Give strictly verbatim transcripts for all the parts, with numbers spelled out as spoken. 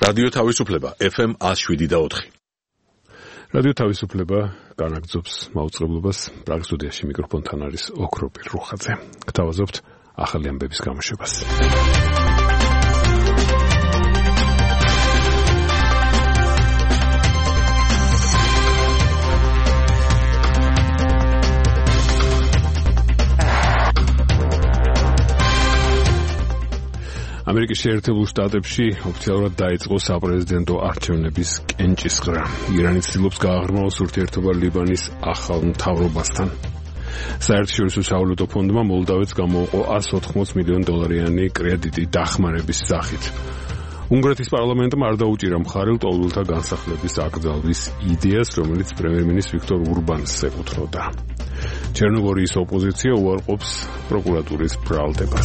რადიო თავისუფლება ეფ ემ one oh seven point four. რადიო თავისუფლება განაგრძობს მაუწყებლობას. პრაღის სტუდიაში მიკროფონთან არის ოქროპირ რუხაძე. გთავაზობთ ახალი ამბების გამოშვებას. ამერიკის შეერთებულ შტატებში ოფიციალურად დაიწყო საპრეზიდენტო არჩევნების კენჭისყრა. ირანი ცდილობს გააღრმავოს ურთიერთობა ლიბანის ახალ მთავრობასთან. საერთაშორისო სავალუტო ფონდმა მოლდავეთს გამოუყო one hundred eighty მილიონი დოლარიანი კრედიტი დახმარების სახით. უნგრეთის პარლამენტმა არ დაუჭირა მხარი ლტოლვილთა განსახლების აკრძალვის იდეას, რომელიც პრემიერ-მინისტრ ვიქტორ ურბანს ეკუთვნოდა. ჩერნოგორიის ოპოზიცია უარყოფს პროკურატურის ბრალდებას.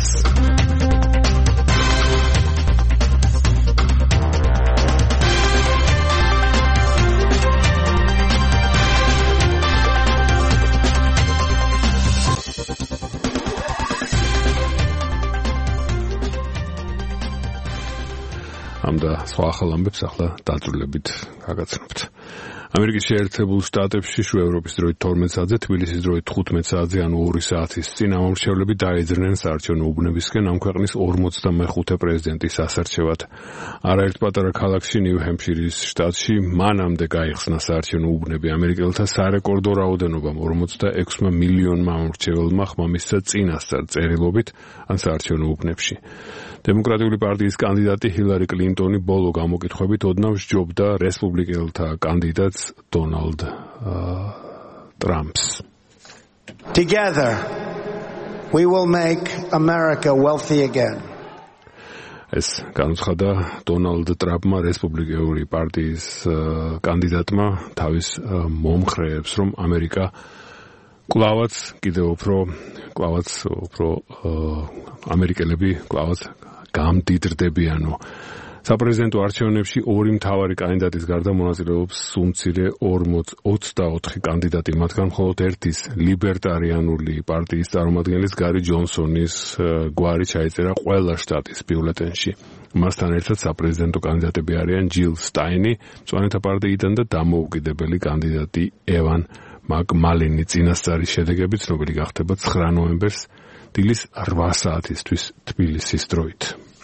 ამდა სხვა ახალ ამბებს ახლა დაწვრილებით გაგაცნობთ. ამერიკის შეერთებულ შტატებში შუა ევროპის დროით თორმეტ საათზე, თბილისის დროით ხუთმეტ საათზე, ანუ ორი საათის წინ ამომრჩევლები დაეძრნენ საარჩევნო უბნებისკენ ამ ქვეყნის ორმოცდამეხუთე პრეზიდენტის ასარჩევად. არაერთ პატარა ქალაქში, ნიუ-ჰემფშირის შტატში მანამდე გაიხსნა საარჩევნო უბნები. ამერიკელთა სარეკორდო რაოდენობამ ორმოცდაექვსი მილიონმა ამომრჩეველმა ხმამისცა წინასწარ წერილობით ან საარჩევნო უბნებში. დემოკრატიული პარტიის კანდიდატი ჰილარი კლინტონი ბოლო გამოკითხვებით ოდნავ სჯობდა რესპუბლიკელთა კანდიდატს დონალდ ტრამპს. Together we will make America wealthy again. ეს განუცხადა დონალდ ტრამპმა რესპუბლიკური პარტიის კანდიდატმა თავის მომხრეებს, რომ ამერიკა კლავაც კიდევ უფრო კლავაც უფრო ამერიკელები კლავაც გამდიდრდებიანო. საპრეზიდენტო არჩევნებში ორი მთავარი კანდიდატის გარდა მონაწილეობს სულ მცირე ოცდაოთხი კანდიდატი, მათგან მხოლოდ ერთის ლიბერტარიანული პარტიის წარმომადგენლის გარი ჯონსონის გვარი ჩაიწერა ყველა შტატის ბიულეტენში. მასთან ერთად საპრეზიდენტო კანდიდატები არიან ჯილ სტაინი მწვანეთა პარტიიდან და დამოუკიდებელი კანდიდატი ევან მაკმალინი. წინასწარი შედეგები ცნობილი გახდება ცხრა ნოემბერს დილის რვა საათისთვის თბილისის დროით.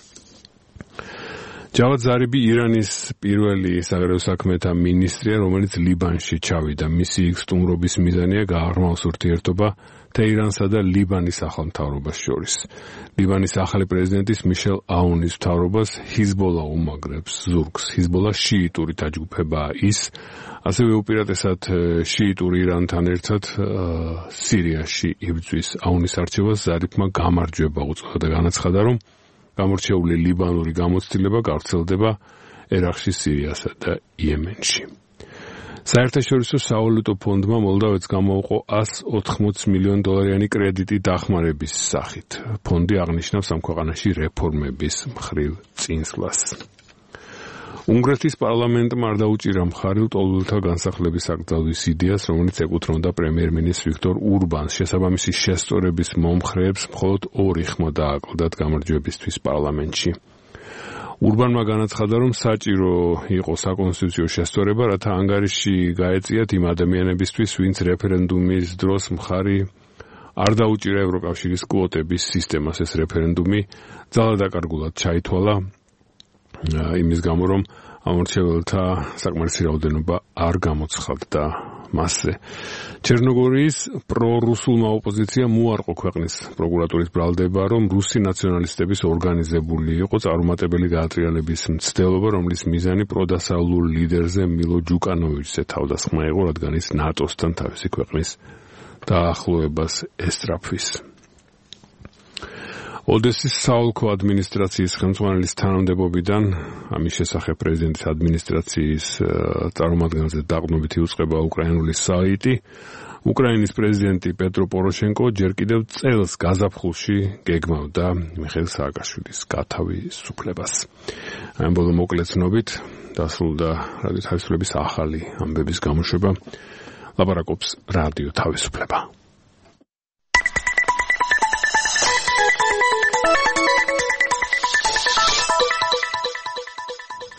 ჯავად ზარიბი ირანის პირველი საგარეო საქმეთა მინისტრია, რომელიც ლიბანში ჩავიდა. მისი სტუმრობის მიზანია გააღრმავოს ურთიერთობა თეირანსა და ლიბანის ახალ მთავრობას შორის. ლიბანის ახალი პრეზიდენტის მიშელ აუნის მთავრობას ჰიზბოლა უმაგრებს ზურგს. ჰიზბოლა შიიტური დაჯგუფებაა ის, ასევე უპირატესად შიიტური ირანთან ერთად სირიაში იბრძვის. აუნის არჩევას ზარიფმა გამარჯვება უწოდა და განაცხადა, რომ გამორჩეული ლიბანური გამოცდილება გავრცელდება ერაყში, სირიასა და იემენში. საერთაშორისო სავალუტო ფონდმა მოლდავეთს გამოუყო one hundred eighty მილიონი დოლარიანი კრედიტი დახმარების სახით. ფონდი აღნიშნავს ამ ქვეყანაში რეფორმების მხრივ წინსვლას. უნგრეთის პარლამენტმა არ დაუჭირა მხარი ლტოლვილთა განსახლების აკრძალვის იდეას, რომელიც ეკუთვნოდა პრემიერ-მინისტრ ვიქტორ ურბანს. შესაბამისი შესწორების მომხრეებს მხოლოდ ორი ხმა დააკლდათ გამარჯვებისთვის პარლამენტში. ურბანმა განაცხადა, რომ საჭირო იყო საკონსტიტუციო შესწორება, რათა ანგარიში გაეწიათ იმ ადამიანებისთვის, ვინც რეფერენდუმის დროს მხარი არ დაუჭირა ევროკავშირის კვოტების სისტემას. ეს რეფერენდუმი ძალადაკარგულად ჩაითვალა იმის გამო, რომ ამორჩეველთა საკმარისი რაოდენობა არ გამოცხადდა მასზე. ჩერნოგორიის პრორუსულმა ოპოზიციამ უარყო ქვეყნის პროკურატურის ბრალდება, რომ რუსი ნაციონალისტების ორგანიზებული იყო წარუმატებელი გაატრიალების მცდელობა, რომლის მიზანი პროდასავლურ ლიდერზე მილო ჯუკანოვიჩზე თავდასხმა იყო, რადგან ის ნატოსთან თავისი ქვეყნის დაახლოებას ესწრაფვის. ოდესის საოლქო ადმინისტრაციის ხელმძღვანელის თანამდებობიდან ამის შესახებ პრეზიდენტის ადმინისტრაციის წარმომადგენელზე დაყრდნობით იუწყება უკრაინული საიტი. უკრაინის პრეზიდენტი პეტრო პოროშენკო ჯერ კიდევ წელს გაზაფხულში გეგმავდა მიხეილ სააკაშვილის გათავისუფლებას. ამ ბოლო მოკლე ცნობით დასრულდა რადიო თავისუფლების ახალი ამბების გამოშვება. ლაპარაკობს რადიო თავისუფლება.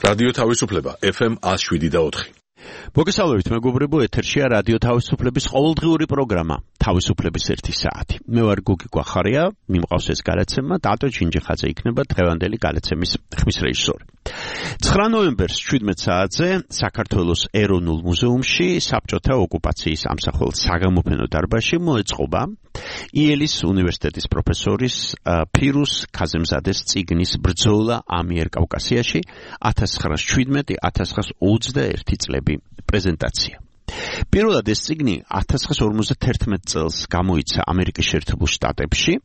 რადიო თავისუფლება ეფ ემ one oh seven და four. მოგესალმებით მეგობრებო, ეთერშია რადიო თავისუფლების ყოველდღიური პროგრამა თავისუფლების ერთი საათი. მე ვარ გოგი გვახარია, მიმყავს ეს გადაცემა, დატო ჩინჯიხაძე იქნება დღევანდელი გადაცემის ხმის რეჟისორი. ცხრა ნოემბერს შვიდმეტ საათზე საქართველოს ეროვნულ მუზეუმში საბჭოთა ოკუპაციის ამსახველ საგამოფენო დარბაზში მოეწყობა იელის უნივერსიტეტის პროფესორის ფირუს ქაზემზადეს წიგნის ბრძოლა ამიერკავკასიაში one thousand nine hundred seventy-seven one thousand nine hundred twenty-one წლები პრეზენტაცია. პირველად ეს წიგნი one thousand nine hundred forty-one წელს გამოიცა ამერიკის შეერთებულ შტატებში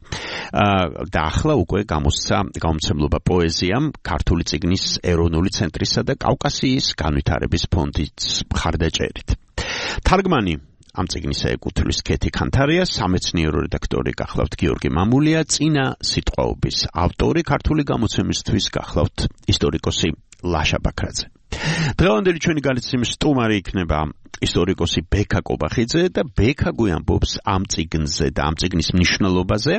და ახლა უკვე გამოსცა გამომცემლობა პოეზიამ ქართული წიგნის ეროვნული ცენტრისა და კავკასიის განვითარების ფონდის მხარდაჭერით. თარგმანი ამ წიგნისა ეკუთვნის ქეთი ქანთარია, სამეცნიერო რედაქტორი გახლავთ გიორგი მამულია, წინა სიტყვაობის ავტორი ქართული გამოცემისთვის გახლავთ ისტორიკოსი ლაშა ბაქრაძე. დღევანდელი ჩვენი გადაცემის სტუმარი იქნება ისტორიკოსი ბექა კობახიძე და ბექა გვიამბობს ამ წიგნზე და ამ წიგნის მნიშვნელობაზე.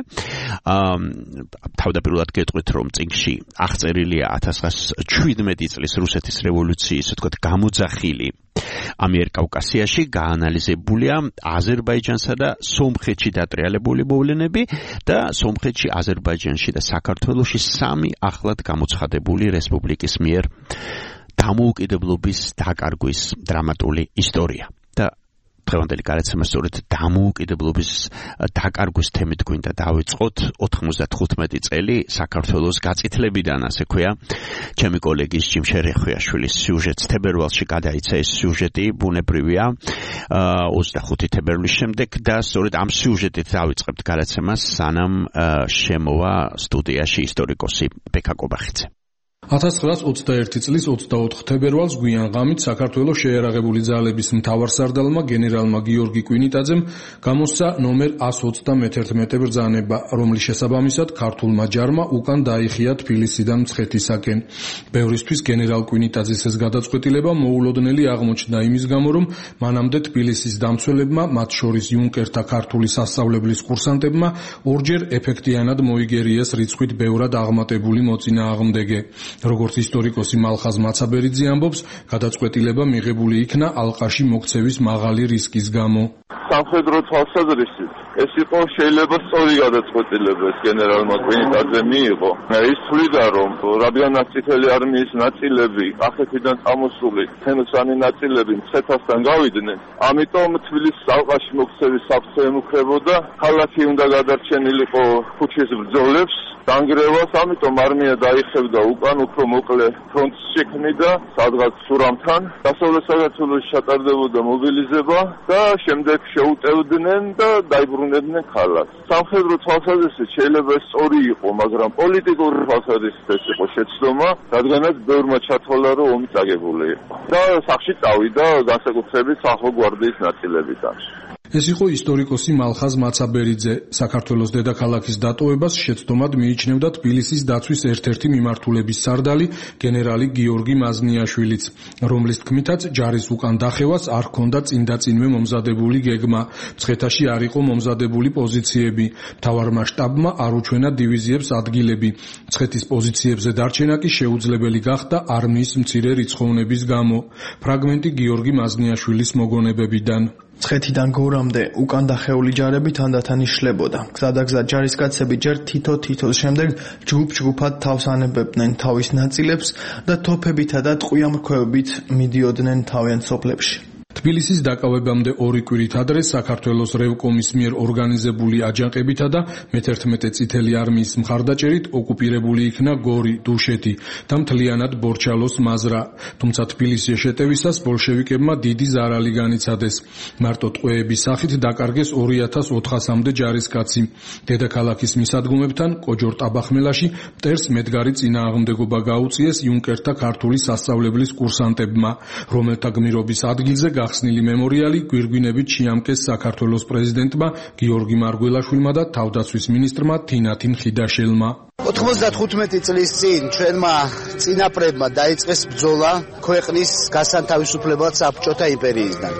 თავდაპირველად გეტყვით, რომ წიგნში აღწერილია one thousand nine hundred seventy-seven წლის რუსეთის რევოლუციის, თქო, გამოძახილი ამიერკავკასიაში გაანალიზებულია აზერბაიჯანსა და სომხეთში დატრიალებული მოვლენები და სომხეთში, აზერბაიჯანში და საქართველოში სამი ახლად გამოცხადებული რესპუბლიკის მიერ დამოუკიდებლობის დაკარგვის დრამატული ისტორია. და დღევანდელი გადაცემა სწორედ დამოუკიდებლობის დაკარგვის თემით გვინდა დავიწყოთ ninety-five წელი საქართველოს გაწითლებიდან, ასე ქვია, ჩემი კოლეგის ჯიმშე რეხვიაშვილის სიუჟეტს თებერვალში გადაიცა ეს სიუჟეტი, ბუნებრივია, twenty-five თებერვლის შემდეგ და სწორედ ამ სიუჟეტით დავიწყებთ გადაცემას, სანამ შემოვა სტუდიაში ისტორიკოსი ბექა კობახიძე. one thousand nine hundred twenty-one წლის twenty-four თებერვალს გვიან ღამით საქართველოს შეიარაღებული ძალების მთავარსარდალმა გენერალმა გიორგი კვინიტაძემ გამოსცა ნომერ one twenty-one ბრძანება, რომლის შესაბამისად ქართულმა ჯარმა უკან დაიხია თბილისიდან მცხეთისაკენ. ბევრისთვის გენერალ კვინიტაძის ეს გადაწყვეტილება მოულოდნელი აღმოჩნდა იმის გამო, რომ მანამდე თბილისის დამცველებმა, მათ შორის იუნკერთა ქართული სასწავლებლის კურსანტებმა, ორჯერ ეფექტიანად მოიგერიეს რიცხვით ბევრად აღმატებული მოწინააღმდეგე. როგორც ისტორიკოსი მალხაზ მაცაბერიძე ამბობს, გადაწყვეტილება მიღებული იქნა ალყაში მოქცევის მაღალი რისკის გამო. სამხედრო თვალსაზრისით ეს იყო შეიძლება სწორი გადაწყვეტილება ეს გენერალმა კვინიტაძემ მიიღო. ის თვლიდა, რომ რადგანაც წითელი არმიის ნაწილები კახეთიდან წამოსული თემოსანი ნაწილები მცხეთასთან გავიდნენ, ამიტომ თბილისის ალყაში მოქცევის საფრთხე ემუქრებოდა, ქალაქი უნდა გადარჩენილიყო ქუჩის ბრძოლებს დანგრევას, ამიტომ არმია დაიხევდა უკან უფრო მოკლე ფრონტს შექმნიდა სადღაც სურამთან, დასავლეთ საქართველოში ჩატარდებოდა მობილიზება და შემდეგ შეუტევდნენ და დაიბრუნებდნენ ქალაქს. სამხედრო თვალსაზრისით შეიძლება სწორი იყო, მაგრამ პოლიტიკური თვალსაზრისით ეს იყო შეცდომა, რადგანაც ბევრმა ჩათვალა, რომ ომი წაგებული იყო და სახში წავიდა განსაკუთრებით სახალხო-გვარდიის ნაწილებიდან. ეს იყო ისტორიკოსი მალხაზ მაცაბერიძე. საქართველოს დედაქალაქის დატოვებას შეცდომად მიიჩნევდა თბილისის დაცვის ერთ-ერთი მიმართულების სარდალი გენერალი გიორგი მაზნიაშვილიც, რომლის თქმითაც ჯარის უკან დახევას არ ჰქონდა წინდაწინვე მომზადებული გეგმა. მცხეთაში არ იყო მომზადებული პოზიციები. მთავარმა შტაბმა არ უჩვენა დივიზიებს ადგილები. მცხეთის პოზიციებზე დარჩენა კი შეუძლებელი გახდა არმიის მცირე რიცხოვნების გამო. ფრაგმენტი გიორგი მაზნიაშვილის მოგონებებიდან. მცხეთიდან გორამდე უკან დახეული ჯარები თანდათან იშლებოდა. გზადაგზად ჯარისკაცები ჯერ თითო-თითოს შემდეგ ჯგუფ-ჯგუფად თავს ანებებდნენ თავის ნაწილებს და თოფებითა და ტყვიამრქვევებით მიდიოდნენ თავიანთ სოფლებში. თბილისის დაკავებამდე ორი კვირით ადრე საქართველოს რევკომის მიერ ორგანიზებული აჯანყებითა და მეთერთმეტე წითელი არმიის მხარდაჭერით ოკუპირებული იქნა გორი, დუშეთი და მთლიანად ბორჩალოს მაზრა. თუმცა თბილისში შეტევისას ბოლშევიკებმა დიდი ზარალი განიცადეს. მარტო ტყვეების სახით დაკარგეს two thousand four hundred-მდე ჯარისკაცი. დედაქალაქის მისადგომებთან კოჯორ-ტაბახმელაში მტერს მედგარი წინააღმდეგობა გაუწიეს იუნკერთა ქართული სასწავლებლის კურსანტებმა, რომელთა გმირობის ადგილზე გახსნილი მემორიალი გვირგვინებით შეამკეს საქართველოს პრეზიდენტმა გიორგი მარგველაშვილმა და თავდაცვის მინისტრმა თინათინ ხიდაშელმა. ninety-five წლის წინ ჩვენმა წინაპრებმა დაიწყეს ბრძოლა ქვეყნის გასანთავისუფლებლად საბჭოთა იმპერიისგან.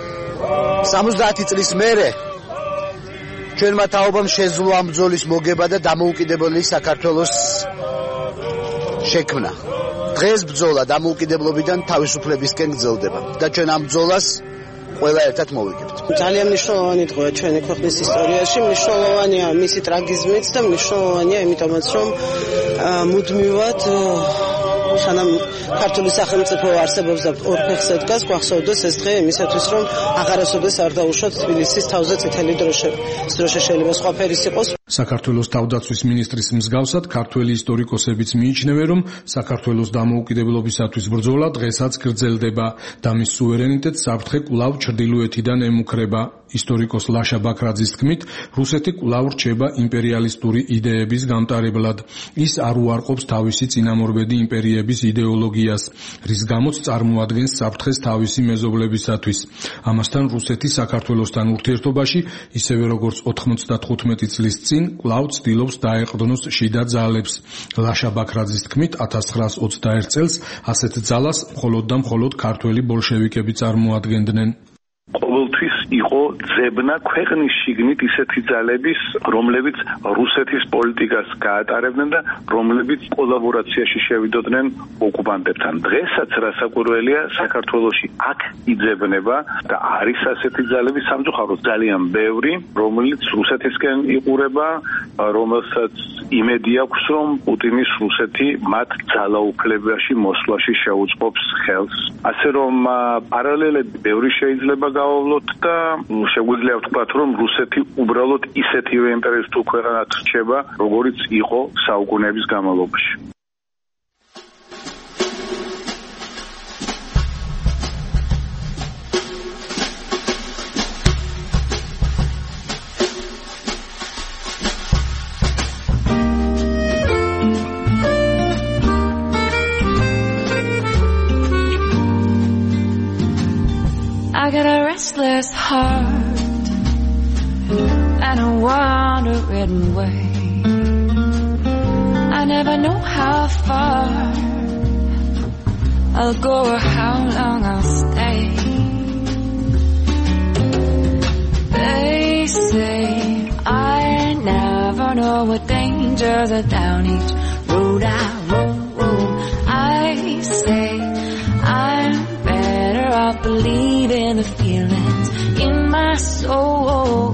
seventy წლის მერე ჩვენმა თაობამ შეძლო ამ ბრძოლის მოგება და დამოუკიდებელი საქართველოს შექმნა. დღეს ბრძოლა დამოუკიდებლობიდან თავისუფლებისკენ გრძელდება და ჩვენ ამ ბრძოლას ყველა ერთად მოვიგებთ. ძალიან მნიშვნელოვანი დღეა ჩვენი ქვეყნის ისტორიაში, მნიშვნელოვანია მისი ტრაგიზმიც და მნიშვნელოვანია იმიტომაც რომ მუდმივად სანამ ქართული სახელმწიფო არსებობს და ორ ფეხზე დგას, გვახსოვდეს ეს დღე იმისათვის რომ აღარასოდეს არ დაუშვათ თბილისის თავზე წითელი დროშა. დროშა შეიძლება სხვა ფერის იყოს. საქართველოს თავდაცვის მინისტრის მსგავსად ქართველი ისტორიკოსებიც მიიჩნევენ, რომ საქართველოს დამოუკიდებლობისათვის ბრძოლა დღესაც გრძელდება და მის სუვერენიტეტს საფრთხე კვლავ ჩრდილოეთიდან ემუქრება. ისტორიკოს ლაშა ბაქრაძის თქმით, რუსეთი კვლავ რჩება იმპერიალისტური იდეების გამტარებლად. ის არ უარყოფს თავისი წინამორბედი იმპერიების იდეოლოგიას, რის გამოც წარმოადგენს საფრთხეს თავისი მეზობლებისათვის. ამასთან რუსეთი საქართველოსთან ურთიერთობაში, ისევე როგორც ოთხმოცდათხუთმეტი წლის წინ, კვლავ ცდილობს დაეყრდნოს შიდა ძალებს. ლაშა ბაქრაძის თქმით, ათას ცხრაას ოცდაერთ წელს ასეთ ძალას მხოლოდ და მხოლოდ ქართველი ბოლშევიკები წარმოადგენდნენ. ყოველთვის იყო ძებნა ქვეყნის შიგნით ისეთი ძალების, რომლებიც რუსეთის პოლიტიკას გაატარებდნენ და რომლებიც კოლაბორაციაში შევიდოდნენ ოკუპანტებთან. დღესაც რასაკვირველია, საქართველოში აქ იძებნება და არის ასეთი ძალები სამწუხაროდ ძალიან ბევრი, რომელიც რუსეთისკენ იყურება, რომელსაც იმედი აქვს, რომ პუტინის რუსეთი მათ ძალაუფლებაში მოსვლაში შეუწყობს ხელს. ასე რომ პარალელები ბევრი შეიძლება გავავლოთ და შეგვიძლია ვთქვათ, რომ რუსეთი უბრალოდ ისეთივე იმპერიალისტურ ქვეყანად რჩება, როგორიც იყო საუკუნეების განმავლობაში. I got a restless heart and a wandering way. I never know how far I'll go or how long I'll stay. They say I never know what dangers are down each road I roam. I say I'm better off believing the feelings in my soul.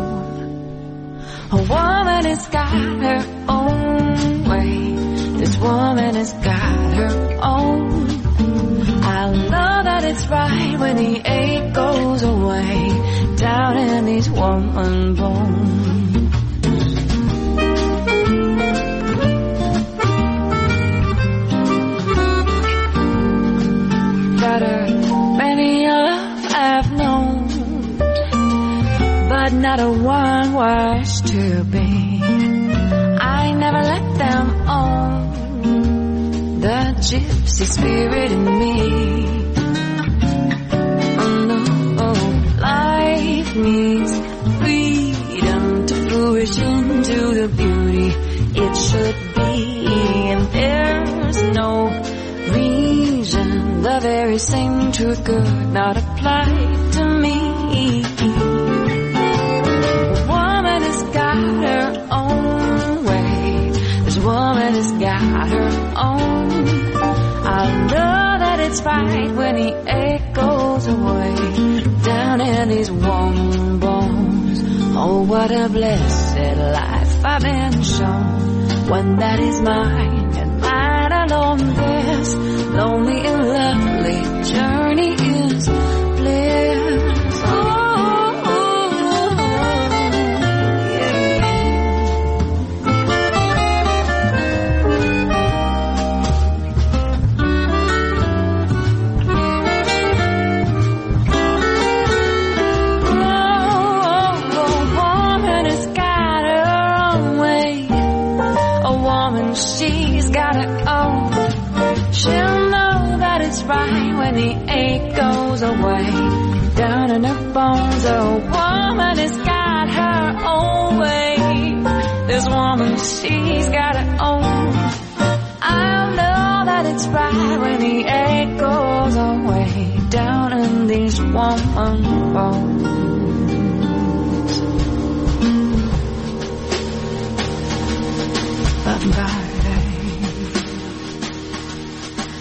A woman has got her own way. This woman has got her own. I love that it's right when the ache goes away down in these woman bones. Got her many a love I've known, but not a one was to be. I never let them own the gypsy spirit in me. Oh no, life needs freedom to flourish into the beauty it should be, and there's no reason the very same truth could not apply to me. A woman has got her own way. This woman has got her own. I know that it's right when the ache goes away down in these warm bones. Oh, what a blessed life I've been shown, one that is mine and mine alone. This lonely and lovely journey is bliss. Oh, oh, oh, yeah. Oh, a woman has got her own way. A woman, she's got her own. She'll know that it's right when the ache goes away down in her bones. A woman has got her own way. This woman, she's got her own. I'll know that it's right when the ache goes away down in these woman bones. Bye-bye.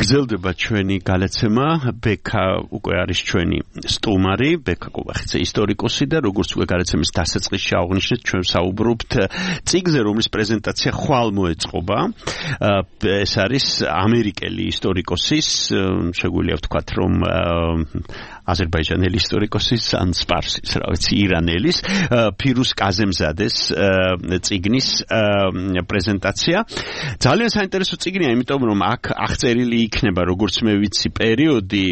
გრძელდება ჩვენი გალაცემა. ბექა უკვე არის ჩვენი სტუმარი, ბექა კობახიძე ისტორიკოსი და როგორც უკვე გალაცემის დასაწყისში აღნიშნეთ, ჩვენ საუბრობთ წიგნზე, რომლის პრეზენტაცია ხვალ მოეწყობა. ეს არის ამერიკელი ისტორიკოსის, შეგვიძლია ვთქვათ, რომ აზერბაიჯანელი ისტორიკოსის ან სპარსის, რა ვიცი, ირანელის, ფირუს კაზემზადეს წიგნის პრეზენტაცია. ძალიან საინტერესო წიგნია, იმიტომ რომ აქ აღწერილი იქნება, როგორც მე ვიცი, პერიოდი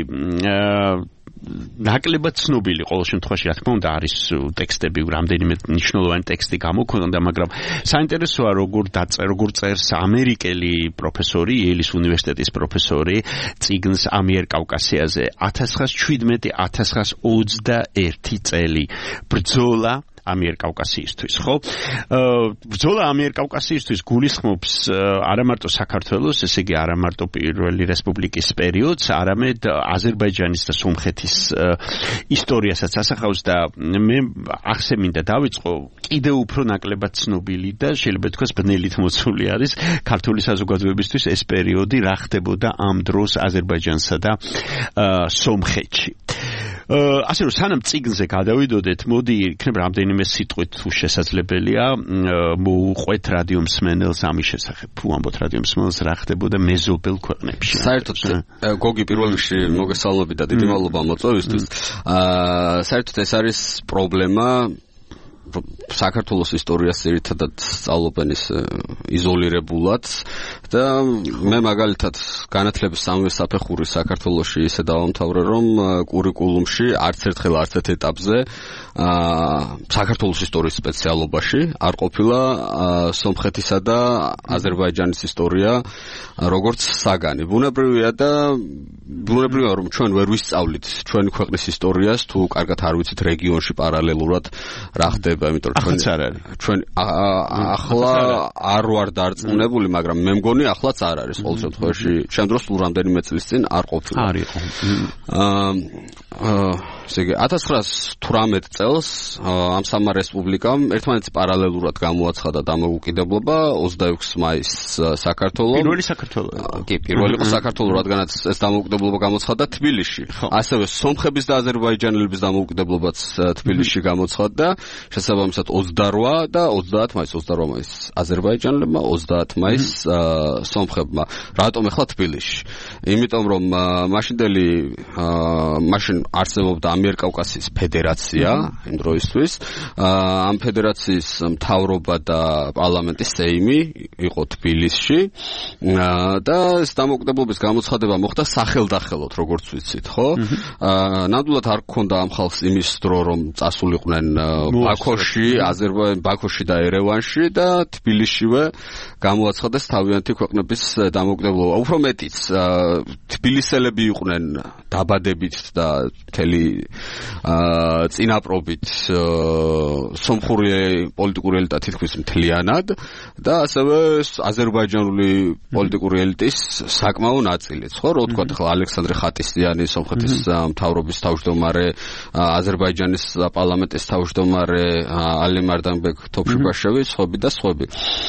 ნაკლებად ცნობილი ყოველ შემთხვევაში, რა თქმა უნდა, არის ტექსტები, რამდენიმე მნიშვნელოვანი ტექსტი გამოქვეყნდა, მაგრამ საინტერესოა, როგორ დაწერა, როგორ წერს ამერიკელი პროფესორი, იელის უნივერსიტეტის პროფესორი წიგნს ამიერკავკასიაზე. ათას ცხრაას შვიდმეტი ათას ცხრაას ოცდაერთი წელი ბრძოლა ამიერკავკასიისთვის, ხო? ბრძოლა ამიერკავკასიისთვის გულისხმობს არა მარტო საქართველოს, ესე იგი არა მარტო პირველი რესპუბლიკის პერიოდს, არამედ აზერბაიჯანის და სომხეთის ისტორიასაც ასახავს და მე ახსე მინდა დავიწყო კიდევ უფრო ნაკლებად ცნობილი და შეიძლება თქვას ბნელით მოცული არის ქართული საზოგადოებისთვის ეს პერიოდი, რა ხდებოდა ამ დროს აზერბაიჯანსა და სომხეთში. ასე რომ სანამ წიგნზე გადავიდოდეთ, მოდი იქნებ რამდენიმე სიტყვით თუ შესაძლებელია მოუყვეთ რადიო მსმენელს ამის შესახებ. თუ ამბობთ რადიო მსმენელს რა ხდებოდა მეზობელ ქვეყნებში. საერთოდ გოგი პირველ რიგში მოგესალმებით და დიდი მადლობა მოწვევისთვის. აა საერთოდ ეს არის პრობლემა საქართველოს ისტორიას ერთადად სწავლობენ ის იზოლირებულად და მე მაგალითად განათლების სამივე საფეხური საქართველოში ისე დავამთავრე, რომ კურიკულუმში არც ერთხელ არც ერთ ეტაპზე საქართველოს ისტორიის სპეციალობაში არ ყოფილა სომხეთისა და აზერბაიჯანის ისტორია როგორც საგანი. ბუნებრივია და ბუნებრივია რომ ჩვენ ვერ ვისწავლით ჩვენი ქვეყნის ისტორიას თუ კარგად არ ვიცით რეგიონში პარალელურად რა ხდება, იმიტომ რომ ჩვენ ახლა არ ვარ დარწმუნებული, მაგრამ მე მგონი ახლაც არ არის ყოველ შემთხვევაში. ჩემ დროს თუ რამდენიმე წლის წინ არ ყოფილა. არ იყო. აა ესე იგი ათას ცხრაას თვრამეტ წელს ამ სამმა რესპუბლიკამ ერთმანეთს პარალელურად გამოაცხადა დამოუკიდებლობა ოცდაექვსი მაისს საქართველოს. პირველი საქართველო. კი, პირველი იყო საქართველოს, რადგანაც ეს დამოუკიდებლობა გამოცხადდა თბილისში. ასევე სომხების და აზერბაიჯანელების დამოუკიდებლობაც თბილისში გამოცხადდა. შესაბამისად ოცდარვა და ოცდაათ მაისს, ოცდარვა მაისს აზერბაიჯანელებმა, ოცდაათ მაისს სომხებმა. რატომ ახლა თბილისში? იმიტომ რომ მაშინდელი მაშინ არსებობდა ამიერკავკასიის ფედერაცია იმ დროისთვის. ამ ფედერაციის მთავრობა და პარლამენტის სეიმი იყო თბილისში და ეს დამოუკიდებლობის გამოცხადება მოხდა სახელდახელოდ, როგორც ვიცით, ხო? ნამდვილად არ გქონდა ამ ხალხს იმის დრო, რომ წასულიყვნენ ბაქოში, აზერბაიჯანში, ბაქოში და ერევანში და თბილისშივე გამოაცხადეს თავიანთი ქვეყნების დამოუკიდებლობა. უფრო მეტიც, თბილისელები იყვნენ დაბადებით და მთელი წინაპრობით სომხური პოლიტიკური ელიტა თითქმის მთლიანად და ასევე აზერბაიჯანული პოლიტიკური ელიტის საკმაო ნაწილიც, ხო? რო ვთქვათ, ახლა ალექსანდრე ხატისიანი სომხეთის მთავრობის თავმჯდომარე, აზერბაიჯანის პარლამენტის თავმჯდომარე ალი მარდანბეკ თოფშიბაშევი, სხვები და სხვები.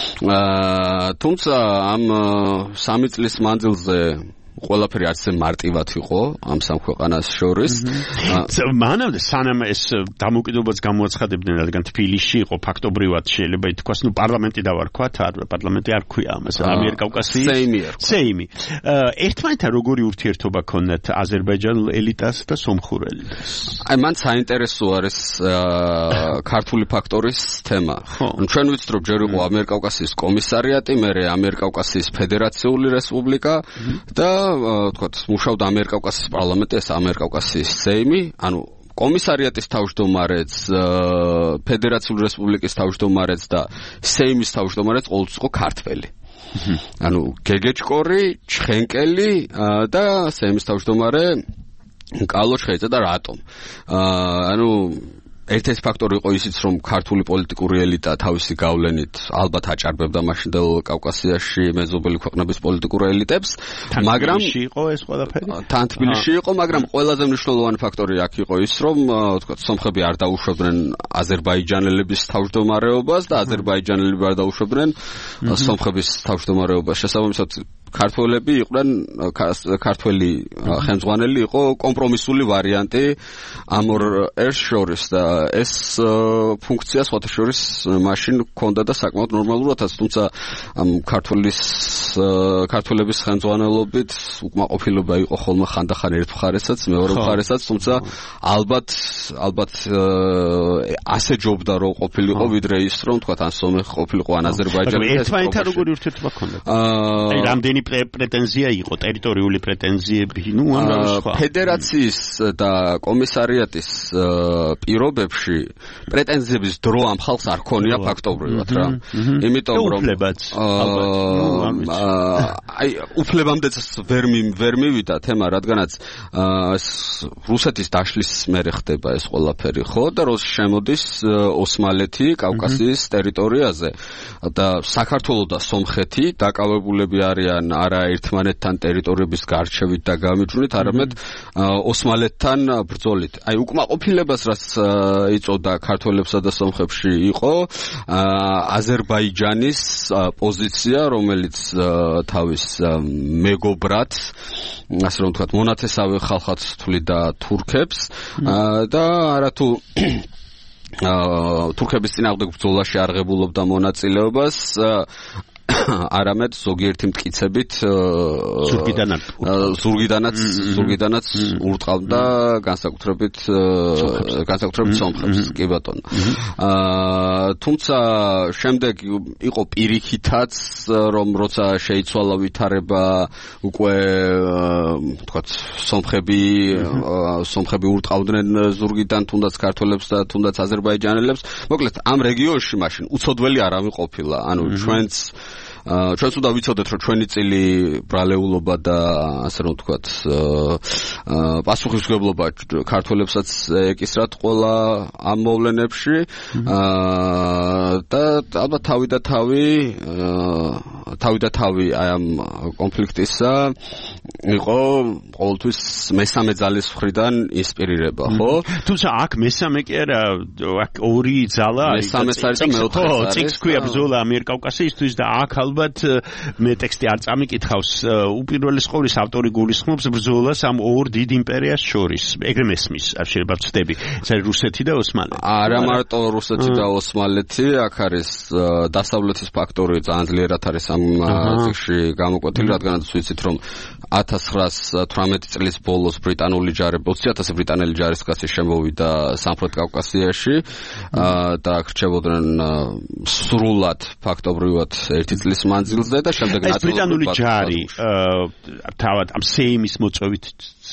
თუმცა ამ სამი წლის მანძილზე ყველაფერი არც მარტივად იყო ამ სამ ქვეყანას შორის. მანამდე სანამ ეს დამოუკიდებლობას გამოაცხადებდნენ, რადგან თბილისში იყო ფაქტობრივად შეიძლება ითქვას, ნუ პარლამენტი დავარქვათ, არ პარლამენტი არ ქვია ამას, ამიერკავკასიის სეიმი. სეიმი. ერთმანეთთან როგორი ურთიერთობა ქონდათ აზერბაიჯანულ ელიტას და სომხურ ელიტას? აი მან საინტერესო არის ქართული ფაქტორის თემა. ჩვენ ვიცით, რომ ჯერ იყო ამიერკავკასიის კომისარიატი, მერე ამიერკავკასიის ფედერაციული რესპუბლიკა და ვთქვათ, მუშაობდა ამიერკავკასიის პარლამენტი, ეს ამიერკავკასიის სეიმი, ანუ კომისარიატის თავმჯდომარეც, ფედერაციული რესპუბლიკის თავმჯდომარეც და სეიმის თავმჯდომარეც ყოველთვის იყო ქართველი. ანუ გეგეჭკორი, ჩხენკელი და სეიმის თავმჯდომარე კალო ჩხეიძე და რატომ? ანუ ერთ-ერთი ფაქტორი იყო ისიც, რომ ქართული პოლიტიკური ელიტა თავისი გავლენით ალბათ აჭარბებდა მაშინდელ კავკასიაში მეზობელი ქვეყნების პოლიტიკურ ელიტებს, მაგრამ თბილისში იყო ეს ყველაფერი? თან თბილისში იყო, მაგრამ ყველაზე მნიშვნელოვანი ფაქტორი აქ იყო ის, რომ ვთქვათ, სომხები არ დაუშვებდნენ აზერბაიჯანელების თავმჯდომარეობას და აზერბაიჯანელები არ დაუშვებდნენ სომხების თავმჯდომარეობას. შესაბამისად ქართველები იყვნენ ქართველი ხელმძღვანელი იყო კომპრომისული ვარიანტი ამ ორ ერს შორის და ეს ფუნქცია სხვათა შორის მაშინ ჰქონდა და საკმაოდ ნორმალურადაც თუმცა ამ ქართველის ქართველების ხელმძღვანელობით უკმაყოფილება იყო ხოლმე ხანდახან ერთ მხარესაც მეორე მხარესაც თუმცა ალბათ ალბათ ასე ჯობდა რომ ყოფილიყო ვიდრე ის რომ თქვა ან სომეხი ყოფილიყო ან აზერბაიჯანი ერთმანეთთან როგორი ურთიერთობა ჰქონდა აი რამდენი პრეტენზია იყო ტერიტორიული პრეტენზიები ნუ ან სხვა ფედერაციის და კომისარიატის პირობებში პრეტენზიების დრო ამ ხალხს არ ქონია ფაქტობრივად რა იმიტომ რომ აი უფლებამდეც ვერ ვერ მივიდა თემა რადგანაც რუსეთის დაშლის მერე ხდება ეს ყველაფერი ხო და რო შემოდის ოსმალეთი კავკასიის ტერიტორიაზე და საქართველო და სომხეთი დაკავებულები არიან არა ერთმანეთთან ტერიტორიების გარჩევით და გამიჯვნით არამედ ოსმალეთთან ბრძოლით აი უკმაყოფილებას რაც იწოდა ქართველებსა და სომხებში იყო აზერბაიჯანის პოზიცია რომელიც თავის მეგობრად ასე რომ ვთქვათ მონათესავე ხალხად თვლიდა თურქებს და არათუ თურქების წინააღმდეგ ბრძოლაში არღებულობდა მონაწილეობას არამედ ზოგიერთი მტკიცებით ზურგიდანაც ზურგიდანაც ზურგიდანაც ურტყავდა განსაკუთრებით განსაკუთრებით სომხებს კი ბატონო თუმცა შემდეგ იყო პირიქითაც რომ როცა შეიცვალა ვითარება უკვე თქვათ სომხები სომხები ურტყავდნენ ზურგიდან თუნდაც ქართველებს და თუნდაც აზერბაიჯანელებს მოკლედ ამ რეგიონში მაშინ უცოდველი არავინ ყოფილა ანუ ჩვენც ჩვენც უნდა ვიცოდეთ რომ ჩვენი წილი ბრალეულობა და ასე რომ ვთქვათ პასუხისმგებლობა ქართველებსაც ეკისრათ ყველა ამ მოვლენებში და ალბათ თავი და თავი თავი და თავი აი ამ კონფლიქტისა იყო ყოველთვის მესამე ძალის მხრიდან ინსპირირება ხო თუმცა აქ მესამე კი არა აქ ორი ძალა მესამეც არის და მეოთხეც არის წიქს ქვია ბრძოლა ამიერკავკასიისთვის და აქ ალბათ მე ტექსტი არ წამიკითხავს უპირველეს ყოვლის ავტორი გულისხმობს ბრძოლას ამ ორ დიდ იმპერიას შორის ეგრე მესმის არ შეიძლება ვწდები ეს არის რუსეთი და ოსმალეთი არა მარტო რუსეთი და ოსმალეთი აქ არის დასავლეთის ფაქტორი ძალიან ძლიერად არის ამ წიგნში გამოკვეთილი რადგანაც ვიცით რომ ათას ცხრაას თვრამეტი წლის ბოლოს ბრიტანული ჯარები ოცი ათასი ბრიტანელი ჯარისკაცი შემოვიდა სამხრეთ კავკასიაში და აქ რჩებოდნენ სრულად ფაქტობრივად ერთი წლის მანძილზე და შემდეგ ეს ბრიტანული ჯარი თავად ამ სეიმის მოწვევით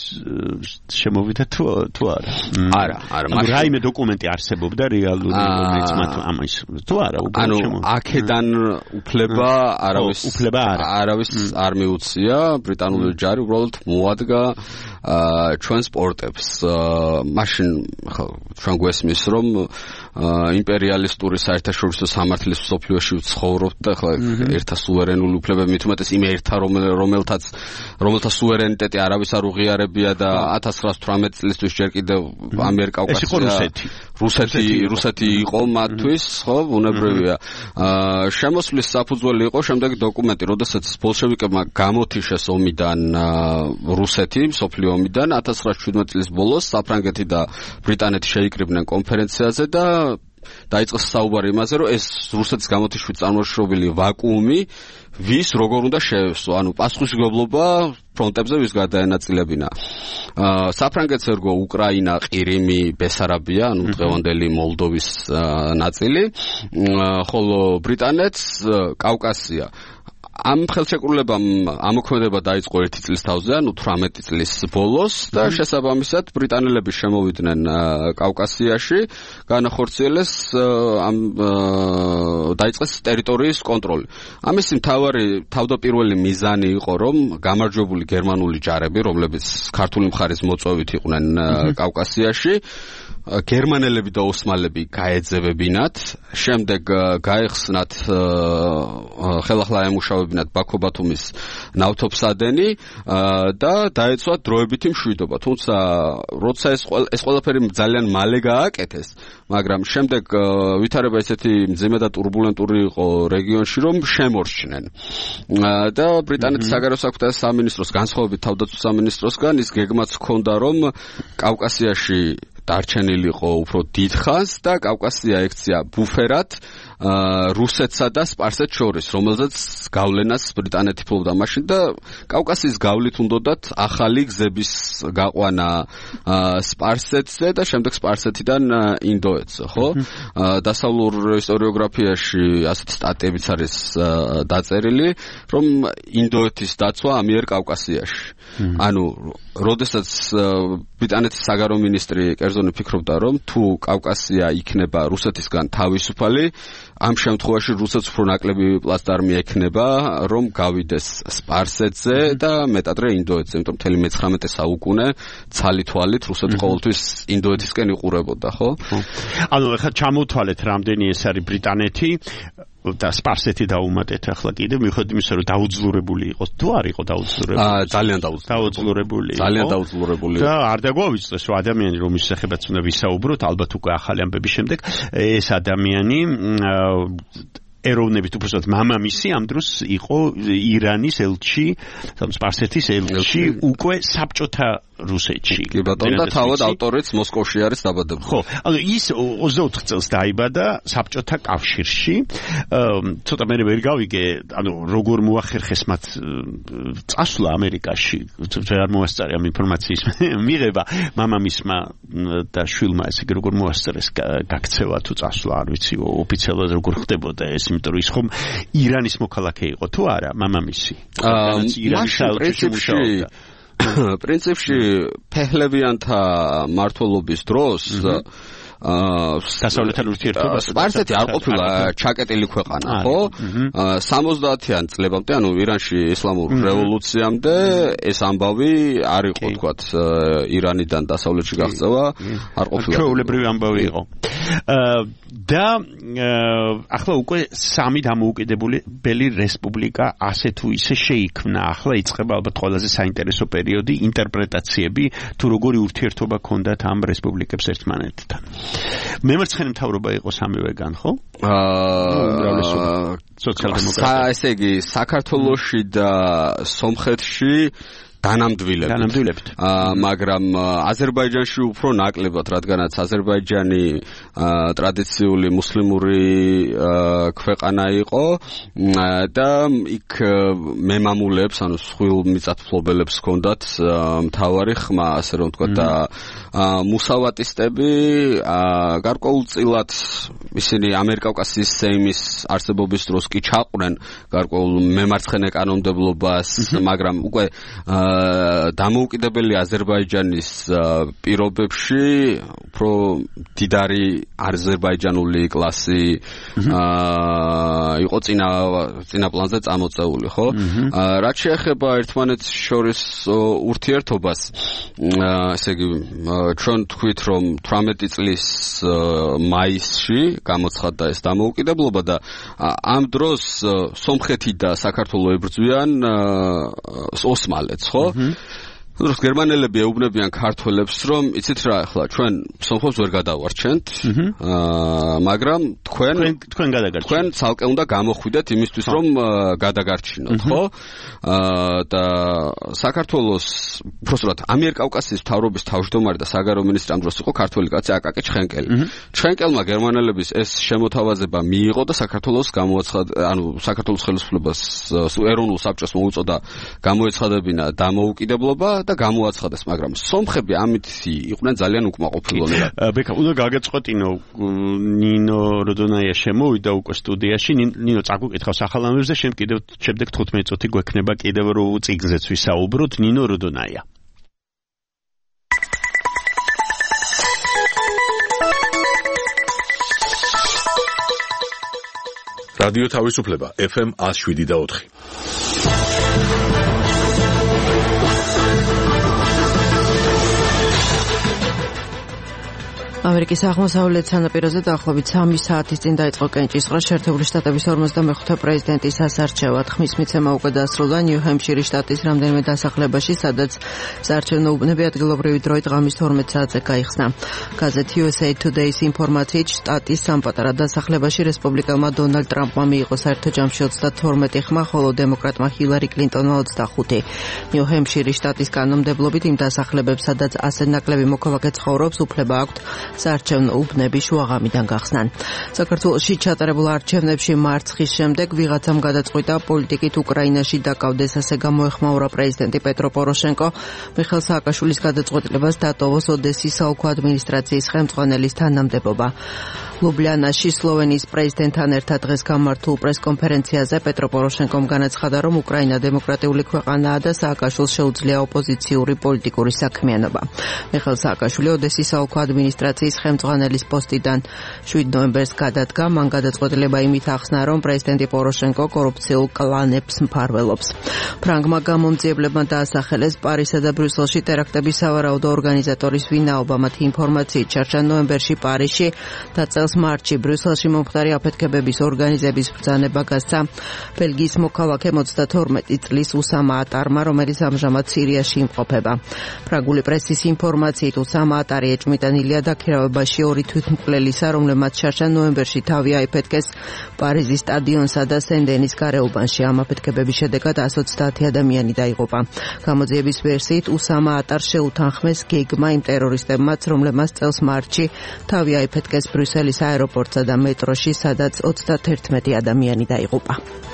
შემოვიდა თუ თუ არა არა არა მაგრამ რაიმე დოკუმენტი არსებობდა რეალური რომელიც მათ ამის თუ არა ანუ აქედან უფლება არავის უფლება არავის არ მიუწია ბრიტანული ჯარი უბრალოდ მოადგა ჩვენს პორტებს მაშინ ჩვენ გვესმის რომ იმპერიალისტური საერთაშორისო სამართლის მსოფლიოში ვცხოვრობთ და ახლა ერთა სუვერენული უფლებები მით უმეტეს იმ ერთა რომელთაც რომელთა სუვერენიტეტი არავის არ უღიარებია და ათას ცხრაას თვრამეტი წლისთვის ჯერ კიდევ ამიერკავკასია რუსეთი რუსეთი იყო მათთვის ხო ბუნებრივია შემოსვლის საფუძველი იყო შემდეგი დოკუმენტი როდესაც ბოლშევიკებმა გამოთიშეს ომიდან რუსეთი მსოფლიო ომიდან ათას ცხრაას შვიდმეტი წლის ბოლოს საფრანგეთი და ბრიტანეთი შეიკრიბნენ კონფერენციაზე და დაიწყო საუბარი იმაზე რომ ეს რუსეთის გამოთიშვით წარმოშობილი ვაკუუმი ვის როგორ უნდა შეევსო ანუ პასუხისმგებლობა ფრონტებზე ვის გადაენაწილებინა საფრანგეთს ერგო უკრაინა ყირიმი ბესარაბია ანუ დღევანდელი მოლდოვის ნაწილი ხოლო ბრიტანეთს კავკასია ამ ხელშეკრულებამ ამოქმედება დაიწყო ერთი წლის თავზე, ანუ თვრამეტი წლის ბოლოს და შესაბამისად ბრიტანელები შემოვიდნენ კავკასიაში, განახორციელეს ამ დაიწყეს ტერიტორიის კონტროლი. ამის მთავარი თავდაპირველი მიზანი იყო, რომ გამარჯვებული გერმანული ჯარები, რომლებიც ქართული მხარის მოწვევით იყვნენ კავკასიაში, გერმანელები და ოსმალები გაეძევებინათ, შემდეგ გაიხსნათ ხელახლა ემუშავებინათ ბაქო-ბათუმის ნავთობსადენი და დაეცვათ დროებითი მშვიდობა. თუმცა როცა ეს ეს ყველაფერი ძალიან მალე გააკეთეს, მაგრამ შემდეგ ვითარება ესეთი მძიმე და турბულენტური იყო რეგიონში, რომ შემორჩნენ. და ბრიტანეთის საგარეო საქმეთა სამინისტროს განსხვავებით თავდაცვის სამინისტროსგან ის გეგმაც ჰქონდა, რომ კავკასიაში დარჩენილიყო უფრო დიდხანს და კავკასია ექცია ბუფერად რუსეთსა და სპარსეთს შორის, რომელზეც გავლენას ბრიტანეთი ფლობდა მაშინ და კავკასიის გავლით უნდათ ახალი გზების გაყვანა სპარსეთზე და შემდეგ სპარსეთიდან ინდოეთზე, ხო? დასავლურ ისტორიოგრაფიაში ასეთი სტატიებიც არის დაწერილი, რომ ინდოეთის დაცვა ამიერ კავკასიაში. ანუ, როდესაც ბრიტანეთის საგარეო მინისტრი კერძონი ფიქრობდა, რომ თუ კავკასია იქნება რუსეთისგან თავისუფალი, ამ შემთხვევაში რუსეთს უფრო ნაკლები პლაცდარმი ექნება, რომ გავიდეს სპარსეთზე და მეტადრე ინდოეთზე, იმიტომ მთელი მეცხრამეტე საუკუნე ცალი თვალით რუსეთი ყოველთვის ინდოეთისკენ იყურებოდა, ხო? ანუ ახლა ჩამოვთვალეთ, რამდენი ეს არის ბრიტანეთი და სპარსეთი დაუმატეთ ახლა კიდე მიუხედავად იმისა, რომ დაუძლურებული იყო, თუ არ იყო დაუძლურებული? აა ძალიან დაუძლურებული. ძალიან დაუძლურებული. და არ დაგვავიწყდეს, რომ ადამიანი რომ ის სახებაც უნდა ვისაუბროთ, ალბათ უკვე ახალი ამბების შემდეგ, ეს ადამიანი ეროვნებით უბრალოდ მამამისი ამ დროს იყო ირანის ელჩი, სპარსეთის ელჩი უკვე საბჭოთა რუსეთში. კი ბატონო, და თავად ავტორიც მოსკოვში არის დაბადებული. ხო, ანუ ის ოცდაოთხ წელს დაიბადა საბჭოთა კავშირში. ცოტა მე ვერ გავიგე, ანუ როგორ მოახერხეს მათ წასვლა ამერიკაში, ვერ მოასწარე ამ ინფორმაციის მიღება მამამისმა და შვილმა, ესე იგი როგორ მოასწრეს გაქცევა თუ წასვლა, არ ვიცი, ოფიციალურად როგორ ხდებოდა ეს, იმიტომ რომ ის ხომ ირანის მოქალაქე იყო თუ არა, მამამისი. მაშინ პრინციპში პრინციპში ფეჰლევიანთა მმართველობის დროს დასავლეთთან ურთიერთობა სპარსეთი არ ყოფილა ჩაკეტილი ქვეყანა, ხო? სამოცდაათიან წლებამდე, ანუ ირანში ისლამურ რევოლუციამდე ეს ამბავი არ იყო, თქვათ, ირანიდან დასავლეთში გაღწევა არ ყოფილა. ჩვეულებრივი ამბავი იყო. და ახლა უკვე სამი დამოუკიდებელი რესპუბლიკა ასე თუ ისე შეიქმნა. ახლა იწყება ალბათ ყველაზე საინტერესო პერიოდი, ინტერპრეტაციები, თუ როგორი ურთიერთობა ჰქონდათ ამ რესპუბლიკებს ერთმანეთთან. მემარცხენე მთავრობა იყო სამივეგან, ხო? აა სოციალ-დემოკრატია. ესე იგი, საქართველოში და სომხეთში დანამდვილებით. დანამდვილებით. აა მაგრამ აზერბაიჯანში უფრო ნაკლებად, რადგანაც აზერბაიჯანი ტრადიციული მუსლიმური ქვეყანა იყო და იქ მემამულებს, ანუ სხვილ მიწათმფლობელებს ჰქონდათ მთავარი ხმა, ასე რომ ვთქვათ, და მუსავატისტები გარკვეულწილად ისინი ამერიკავკასიის სეიმის არსებობის დროს კი ჩაყვნენ გარკვეულ მემარცხენე კანონმდებლობას, მაგრამ უკვე დამოუკიდებელი აზერბაიჯანის პირობებში უფრო დიდარი აზერბაიჯანული კლასი იყო წინა წინა პლანზე წამოწეული, ხო? რაც შეეხება ერთმანეთს შორის ურთიერთობას, ესე იგი, ჩვენ თქვით, რომ თვრამეტი წლის მაისში გამოცხადდა ეს დამოუკიდებლობა და ამ დროს სომხეთი და საქართველო ებრძვიან ოსმალეთს, ხო? დროს გერმანელები ეუბნებიან ქართველებს, რომ იცით რა, ახლა ჩვენ სომხებს ვერ გადავარჩენთ, მაგრამ თქვენ თქვენ გადაგარჩენთ. თქვენ ცალკე უნდა გამოხვიდეთ იმისთვის, რომ გადაგარჩინოთ, ხო? და საქართველოს უბრალოდ ამიერკავკასიის მთავრობის თავმჯდომარე და საგარეო მინისტრი ამ დროს იყო ქართველი კაცი აკაკი ჩხენკელი. ჩხენკელმა გერმანელების ეს შემოთავაზება მიიღო და საქართველოს გამოაცხადა, ანუ საქართველოს ხელისუფლებას ეროვნულ საბჭოს მოუწოდა გამოეცხადებინა დამოუკიდებლობა და გამოაცხადეს, მაგრამ სომხები ამით იყვნენ ძალიან უკმაყოფილონი. ბექა, უნდა გაგეწყვეტინო, ნინო როდონაია შემოვიდა უკვე სტუდიაში, ნინო წაგუკითხავს ახალ ამბებზე, შენ კიდევ შემდეგ თხუთმეტი წუთი გვექნება კიდევ რომ წიგნზეც ვისაუბროთ, ნინო როდონაია. რადიო თავისუფლება ეფ ემ one oh seven და four. ამერიკის აღმოსავლეთ სანაპიროზე დაახლოებით სამი საათის წინ დაიწყო კენჭისყრა შეერთებული შტატების ორმოცდამეხუთე პრეზიდენტის ასარჩევად. ხმის მიცემა უკვე დასრულდა ნიუ-ჰემპშირის შტატის რამდენიმე დასახლებაში, სადაც საარჩევნო უბნები ადგილობრივი დროით ღამის თორმეტ საათზე გაიხსნა. გაზეთ იუ ეს ეი Today-ის ინფორმაციით, შტატის სამ პატარა დასახლებაში რესპუბლიკელმა დონალდ ტრამპმა მიიღო საერთო ჯამში ოცდათორმეტი ხმა, ხოლო დემოკრატმა ჰილარი კლინტონმა ოცდახუთი. ნიუ-ჰემპშირის შტატის კანონმდებლობით იმ დასახლებებს, სადაც ასეთ ნაკლები მოქალაქე ცხოვრობს, უფლება აქვთ საარჩევნო უბნები შუაღამიდან გახსნან. საქართველოში ჩატარებულ არჩევნებში მარცხის შემდეგ ვიღაცამ გადაწყვიტა პოლიტიკით უკრაინაში დაკავდეს, ასე გამოეხმაურა პრეზიდენტი პეტრო პოროშენკო. მიხეილ სააკაშვილის გადაწყვეტილებას დატოვოს ოდესის საოლქო ადმინისტრაციის ხელმძღვანელის თანამდებობა. ლუბლიანაში სლოვენიის პრეზიდენტთან ერთად დღეს გამართულ პრესკონფერენციაზე პეტრო პოროშენკომ განაცხადა, რომ უკრაინა დემოკრატიული ქვეყანაა და სააკაშვილს შეუძლია ოპოზიციური პოლიტიკური საქმიანობა. მიხეილ სააკაშვილი ოდესის საოლქო ადმინისტრაციის ხელმძღვანელის პოსტიდან შვიდ ნოემბერს გადადგა. მან გადაწყვეტილება იმით ახსნა, რომ პრეზიდენტი პოროშენკო კორუფციულ კლანებს მფარველობს. ფრანგმა გამომძიებლებმა დაასახელეს პარიზსა და ბრიუსელში ტერაქტების სავარაუდო ორგანიზატორის ვინაობა. მათი ინფორმაციით, ჩარჩა ნოემბერში პარიზში და წელს მარტში ბრიუსელში მომხდარი აფეთქებების ორგანიზების ბრძანება გასცა ბელგიის მოქალაქე ოცდათორმეტი წლის უსამა ატარმა, რომელიც ამჟამად სირიაში იმყოფება. ფრანგული პრესის ინფორმაციით, უსამა ატარი ეჭვმიტანილია დაქირავებაში ორი თვითმკვლელისა, რომლებმაც ჩარჩა ნოემბერში თავი აიფეთქეს პარიზის სტადიონსა და სენ-დენის გარეუბანში. ამ აფეთქებების შედეგად ას ოცდაათი ადამიანი დაიღუპა. გამოძიების ვერსიით, უსამა ატარს შეუთანხმეს გეგმა იმ ტერორისტებმაც, რომლებმაც წელს მარტში თავი აიფეთქეს ბრიუსელის აეროპორტსა და მეტროში, სადაც ოცდათერთმეტი ადამიანი დაიღუპა.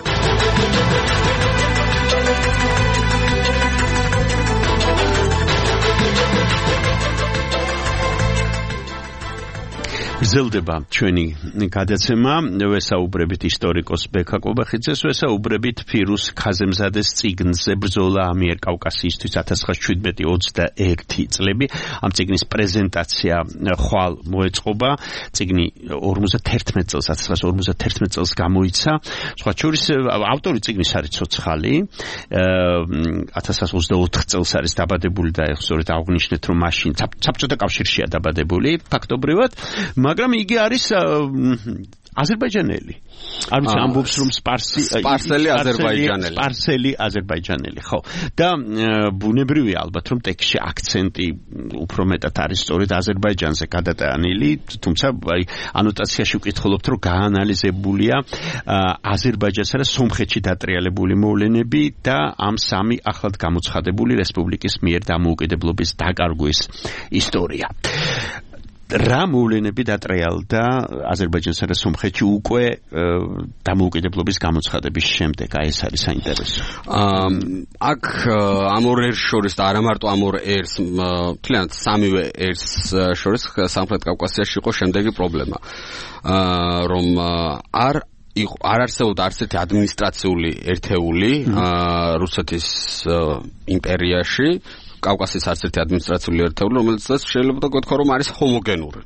გრძელდება ჩვენი გადაცემა. ვესაუბრებით ისტორიკოს ბექა კობახიძეს, ვესაუბრებით ფირუს ხაზემზადეს წიგნზე ბრძოლა ამიერკავკასიისთვის ათას ცხრაასი შვიდმეტი ოცდაერთი წლები. ამ წიგნის პრეზენტაცია ხვალ მოეწყობა. წიგნი ორმოცდათერთმეტ წელს ათას ცხრაასი ორმოცდათერთმეტ წელს გამოიცა. სხვა შორის ავტორი წიგნის არის ცოცხალი. ათას ცხრაასი ოცდაოთხ წელს არის დაბადებული და სწორედ აღნიშნეთ, რომ მაშინ საბჭოთა კავშირშია დაბადებული ფაქტობრივად. მაგრამ იგი არის აზერბაიჯანელი. არ ვიცი, ამბობს რომ სპარსი სპარსელი აზერბაიჯანელი. სპარსელი აზერბაიჯანელი, ხო. და ბუნებრივია ალბათ რომ ტექსტში აქცენტი უფრო მეტად არის სწორედ აზერბაიჯანზე გადატანილი, თუმცა აი ანოტაციაში ვკითხულობთ რომ გაანალიზებულია აზერბაიჯანსა და სომხეთში დატრიალებული მოვლენები და ამ სამი ახლად გამოცხადებული რესპუბლიკის მიერ დამოუკიდებლობის დაკარგვის ისტორია. რა მოვლენები დატრიალდა აზერბაიჯანსა და სომხეთში უკვე დამოუკიდებლობის გამოცხადების შემდეგ? აი ეს არის საინტერესო. აქ ამ ორ ერს შორის და არა მარტო ამ ორ ერს, მთლიანად სამივე ერს შორის სამხრეთ კავკასიაში იყო შემდეგი პრობლემა, რომ არ არ არსებობდა არც ერთი ადმინისტრაციული ერთეული რუსეთის იმპერიაში, კავკასიის არც ერთი ადმინისტრაციული ერთეული, რომელიც შეიძლება გითხრა რომ არის ჰომოგენური.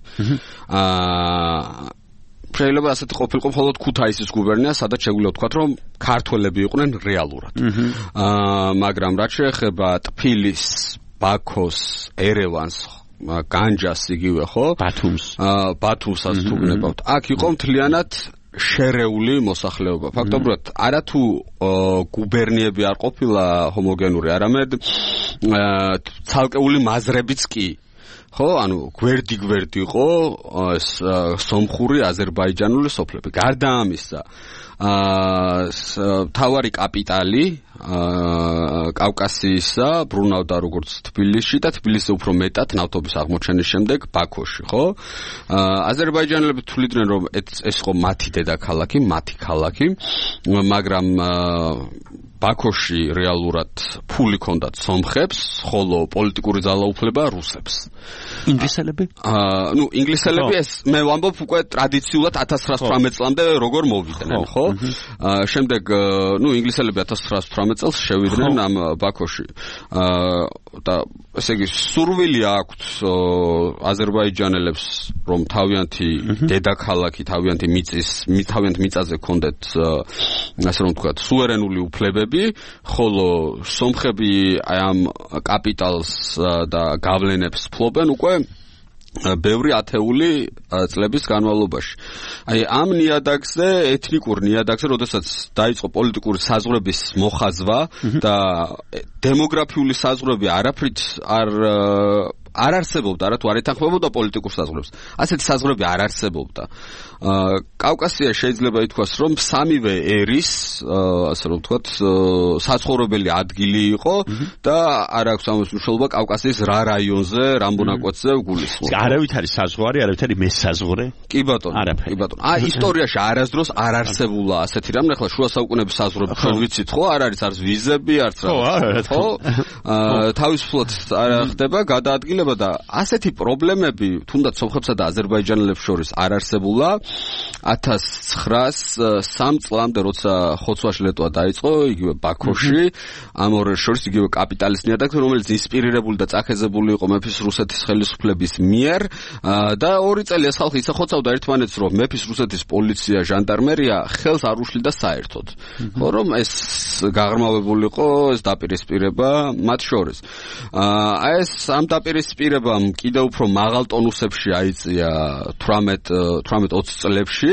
აა შეიძლება ასეთი ყოფილიყო მხოლოდ ქუთაისის გუბერნია, სადაც შეგვიძლია ვთქვათ, რომ ქართველები იყვნენ რეალურად. აა მაგრამ რაც შეეხება ტფილის, ბაქოს, ერევანს, განჯას იგივე ხო? ბათუმს. აა ბათუმსაც თუ გნებავთ. აქ იყო მთლიანად შერეული მოსახლეობა. ფაქტობრივად არათუ გუბერნიები არ ყოფილა ჰომოგენური, არამედ ცალკეული მაზრებიც კი. ხო, ანუ გვერდი გვერდი იყო ეს სომხური, აზერბაიჯანული სოფლები. გარდა ამისა, თავარი კაპიტალი კავკასიისა ბრუნავდა როგორც თბილისში და თბილისზე უფრო მეტად ნავთობის აღმოჩენის შემდეგ ბაქოში, ხო? აზერბაიჯანელები თვლიდნენ, რომ ეს იყო მათი დედაქალაქი, მათი ქალაქი, მაგრამ ბაქოში რეალურად ფული ჰქონდათ სომხებს, ხოლო პოლიტიკური ძალაუფლება რუსებს. ინგლისელები? აა, ნუ ინგლისელები ეს მე ვამბობ უკვე ტრადიციულად ათას ცხრაასი თვრამეტ წლამდე როგორ მოვიდნენ, ხო? აა, შემდეგ ნუ ინგლისელები ათას ცხრაასი თვრამეტ წელს შევიდნენ ამ ბაქოში. აა, და ესე იგი სურვილი აქვთ აზერბაიჯანელებს, რომ თავიანთი დედაქალაქი, თავიანთი მიწის, თავიანთი მიწაზე ჰქონდეთ, ასე რომ ვთქვათ, სუვერენული უფლებები, ხოლო სომხები აი ამ კაპიტალს და გავლენებს ფლობენ უკვე ბევრი ათეული წლების განმავლობაში. აი ამ ნიადაგზე, ეთნიკურ ნიადაგზე, როდესაც დაიწყო პოლიტიკური საზღვრების მოხაზვა და დემოგრაფიული საზღვრები არაფრით არ არ არსებობდა, რა თუ არ ეთანხმებოდა პოლიტიკურ საზღვრებს. ასეთი საზღვრები არ არსებობდა. კავკასია შეიძლება ითქვას, რომ სამივე ერის, ასე რომ ვთქვათ, საცხოვრებელი ადგილი იყო და არ აქვს ამის მნიშვნელობა კავკასიის რა რაიონზე, რა მონაკვეთზე გულისხმობს. არავით არის საზღვარი, არავით არის მესაზღვრე? კი ბატონო, კი ბატონო. აი ისტორიაში არასდროს არ არსებულა ასეთი რამ, ახლა შუა საუკუნეების საზღვრები ჩვენ ვიცით, ხო? არ არის არც ვიზები, არც რაღაც. ხო? თავისუფლად არ ხდება გადაადგილება და ასეთი პრობლემები თუნდაც სომხებსა და აზერბაიჯანელებს შორის არ არსებულა. ათას ცხრაასი წლამდე, როცა ხოცვაში ლეტვა დაიწყო, იგივე ბაქოში, ამ ორ შორის იგივე კაპიტალის ნიადაგზე, რომელიც ინსპირირებული და წახეზებული იყო მეფის რუსეთის ხელისუფლების მიერ და ორი წელი ეს ხალხი ისე ხოცავდა ერთმანეთს, რომ მეფის რუსეთის პოლიცია, ჟანდარმერია ხელს არ უშლიდა საერთოდ. ხო, რომ ეს გაღრმავებულიყო ეს დაპირისპირება მათ შორის. აი ეს ამ დაპირისპირებამ კიდევ უფრო მაღალ ტონუსებში აიწია თვრამეტ ოცი წლებში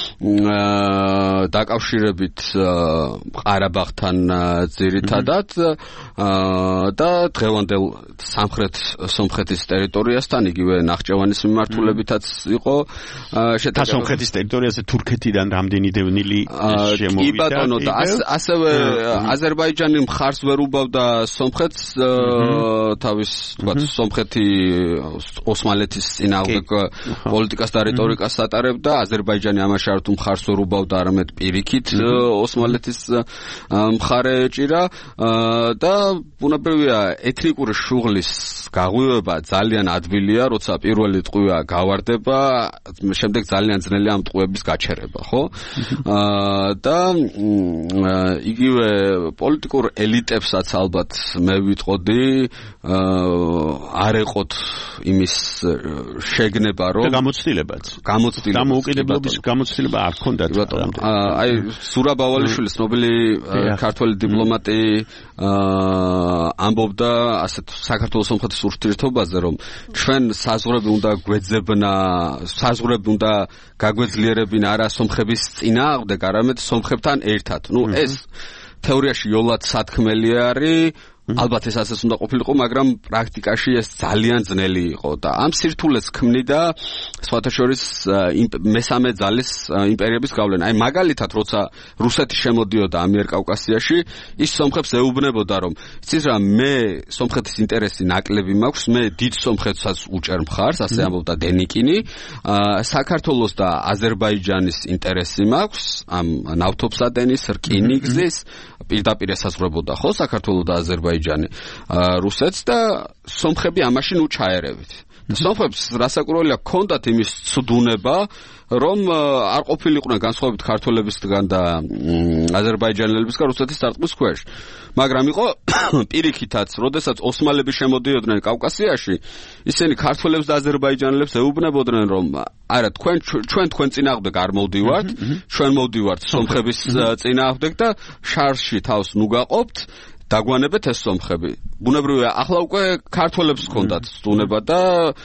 დაკავშირებით ყარაბაღთან ძირითადად და დღევანდელ სამხრეთ სომხეთის ტერიტორიასთან, იგივე ნახჭევანის მიმართულებითაც იყო შეტაკება. სომხეთის ტერიტორიაზე თურქეთიდან რამდენი დევნილი შემოვიდა? კი ბატონო, და ასევე აზერბაიჯანი მხარს ვერ უბავდა სომხეთს თავის თქვათ სომხეთი ოსმალეთის წინააღმდეგ პოლიტიკას და რიტორიკას ატარებდა, აზერბაიჯანი ამაში არ თუ მხარს ვერ უბავდა, არამედ პირიქით ოსმალეთის მხარე ეჭირა და ბუნებრივია ეთნიკური შუღლის გაღვივება ძალიან ადვილია, როცა პირველი ტყვია გავარდება, შემდეგ ძალიან ძნელია ამ ტყვეების გაჩერება, ხო? და იგივე პოლიტიკურ ელიტებსაც ალბათ მე ვიტყოდი არ ეყოთ იმის შეგნება, რომ გამოცდილებაც გამოცდილება დამოუკიდებლობის გამოცდილება არ ჰქონდათ. აი სურა ბავალიშვილი, ცნობილი ქართველი დიპლომატი ამბობდა ასეთ საქართველოს სომხეთის ურთიერთობაზე, რომ ჩვენ საზღვრები უნდა გვეძებნა, საზღვრები უნდა გაგვეძლიერებინა არა სომხების წინააღმდეგ, არამედ სომხებთან ერთად. ნუ ეს თეორიაში იოლად სათქმელი არის, ალბათ ეს ასეც უნდა ყოფილიყო, მაგრამ პრაქტიკაში ეს ძალიან ძნელი იყო და ამ სირთულეს ქმნიდა სხვათა შორის მესამე ძალის იმპერიების გავლენა. აი მაგალითად, როცა რუსეთი შემოდიოდა ამიერკავკასიაში, ის სომხებს ეუბნებოდა, რომ იცით რა, მე სომხეთის ინტერესი ნაკლები მაქვს, მე დიდ სომხეთსაც უჭერ მხარს, ასე ამბობდა დენიკინი, საქართველოს და აზერბაიჯანის ინტერესი მაქვს, ამ ნავთობსადენის, რკინიგზის, პირდაპირ ესაზღვრებოდა ხო საქართველოს და აზერბაიჯანი რუსეთს და სომხები ამაში ნუ ჩაერევით. სომხებს რასაკურველია ჰქონდათ იმის ცდუნება, რომ არ ყოფილიყვნენ განსხვავებით ქართველებისგან და აზერბაიჯანელებისგან რუსეთის დარტყმის ქვეშ. მაგრამ იყო პირიქითაც, როდესაც ოსმალები შემოდიოდნენ კავკასიაში, ისინი ქართველებს და აზერბაიჯანელებს ეუბნებოდნენ, რომ არა, თქვენ ჩვენ თქვენ წინააღმდეგ არ მოვდივართ, ჩვენ მოვდივართ სომხების წინააღმდეგ და შარში თავს ნუ გაყოფთ, დაგვანებეთ ეს სომხები. ბუნებრივია, ახლა უკვე ქართველებს ჰქონდათ ცდუნება და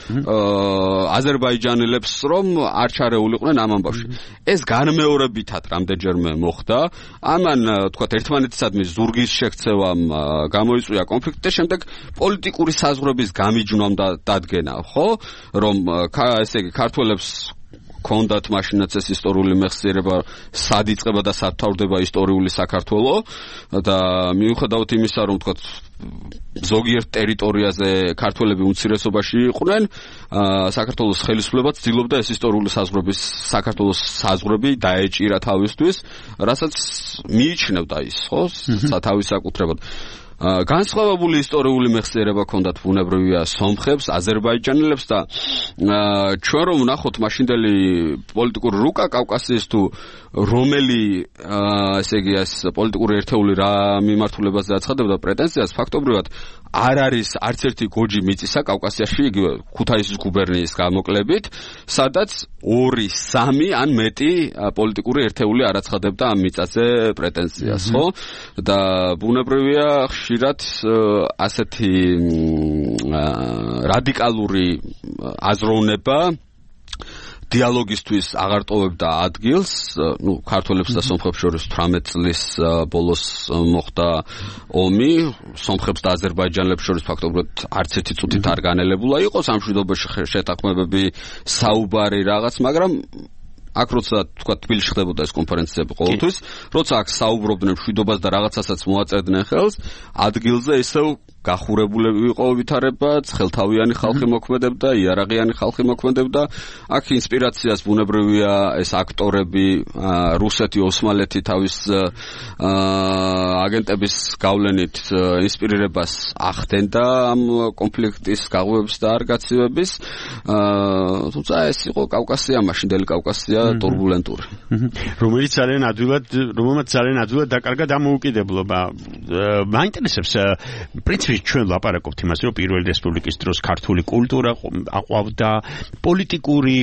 აზერბაიჯანელებს, რომ არ ჩარეულიყვნენ ამ ამბავში. ეს განმეორებითად რამდენჯერმე მოხდა. ამან, თქვათ, ერთმანეთისადმი ზურგის შექცევამ გამოიწვია კონფლიქტი და შემდეგ პოლიტიკური საზღვრების გამიჯვნამ და დადგენა, ხო? რომ ესე იგი ქართველებს ჰქონდათ მაშინაც ეს ისტორიული მეხსიერება, სად იწყება და სად თავდება ისტორიული საქართველო და მიუხედავად იმისა, რომ თქვათ ზოგიერთ ტერიტორიაზე ქართველები უმცირესობაში იყვნენ, საქართველოს ხელისუფლება ცდილობდა ეს ისტორიული საზღვრების საქართველოს საზღვრები დაეჭირა თავისთვის, რასაც მიიჩნევდა ის, ხო, სათავის საკუთრებად. განსხვავებული ისტორიული მეხსიერება ჰქონდათ ბუნებრივია სომხებს, აზერბაიჯანელებს და ჩვენ რომ ვნახოთ მაშინდელი პოლიტიკური რუკა კავკასიის თუ რომელი ესე იგი ეს პოლიტიკური ერთეული რა მიმართულებაზე აცხადებდა პრეტენზიას, ფაქტობრივად არ არის არც ერთი გოჯი მიწისა კავკასიაში, იგივე ქუთაისის გუბერნიის გამოკლებით, სადაც ორი, სამი ან მეტი პოლიტიკური ერთეული არ აცხადებდა ამ მიწაზე პრეტენზიას, ხო? და ბუნებრივია ხშირად ასეთი რადიკალური აზროვნება დიალოგისთვის აღარ ტოვებდა ადგილს, ну, ქართველებს და სომხებს შორის თვრამეტ წლის ბოლოს მოხდა ომი, სომხებს და აზერბაიჯანელებს შორის ფაქტობრივად არც ერთი წუთით არ განელებულა იყო სამშვიდობოში შეთანხმებები, საუბარი რაღაც, მაგრამ აქ როცა თქვა თბილისში ხდებოდა ეს კონფერენციები ყოველთვის, როცა აქ საუბრობდნენ მშვიდობას და რაღაცასაც მოაწერდნენ ხელს, ადგილზე ისევ გახურებულები იყო ვითარებაც, ხელთავიანი ხალხი მოქმედებდა, იარაღიანი ხალხი მოქმედებდა. აქ ინსპირაციას ბუნებრივია ეს აქტორები, რუსეთი, ოსმალეთი თავის აგენტების გავლენით ინსპირირებას ახდენდა ამ კონფლიქტის გაღვივების და არ გაცივების. თუმცა ეს იყო კავკასია, მაშინდელი კავკასია турბულენტური. რომელიც ძალიან ადვილად, რომელმაც ძალიან ადვილად დაკარგა დამოუკიდებლობა. მაინტერესებს პრინციპი ჩვენ ლაპარაკობთ იმას, რომ პირველი რესპუბლიკის დროს ქართული კულტურა აყვავდა, პოლიტიკური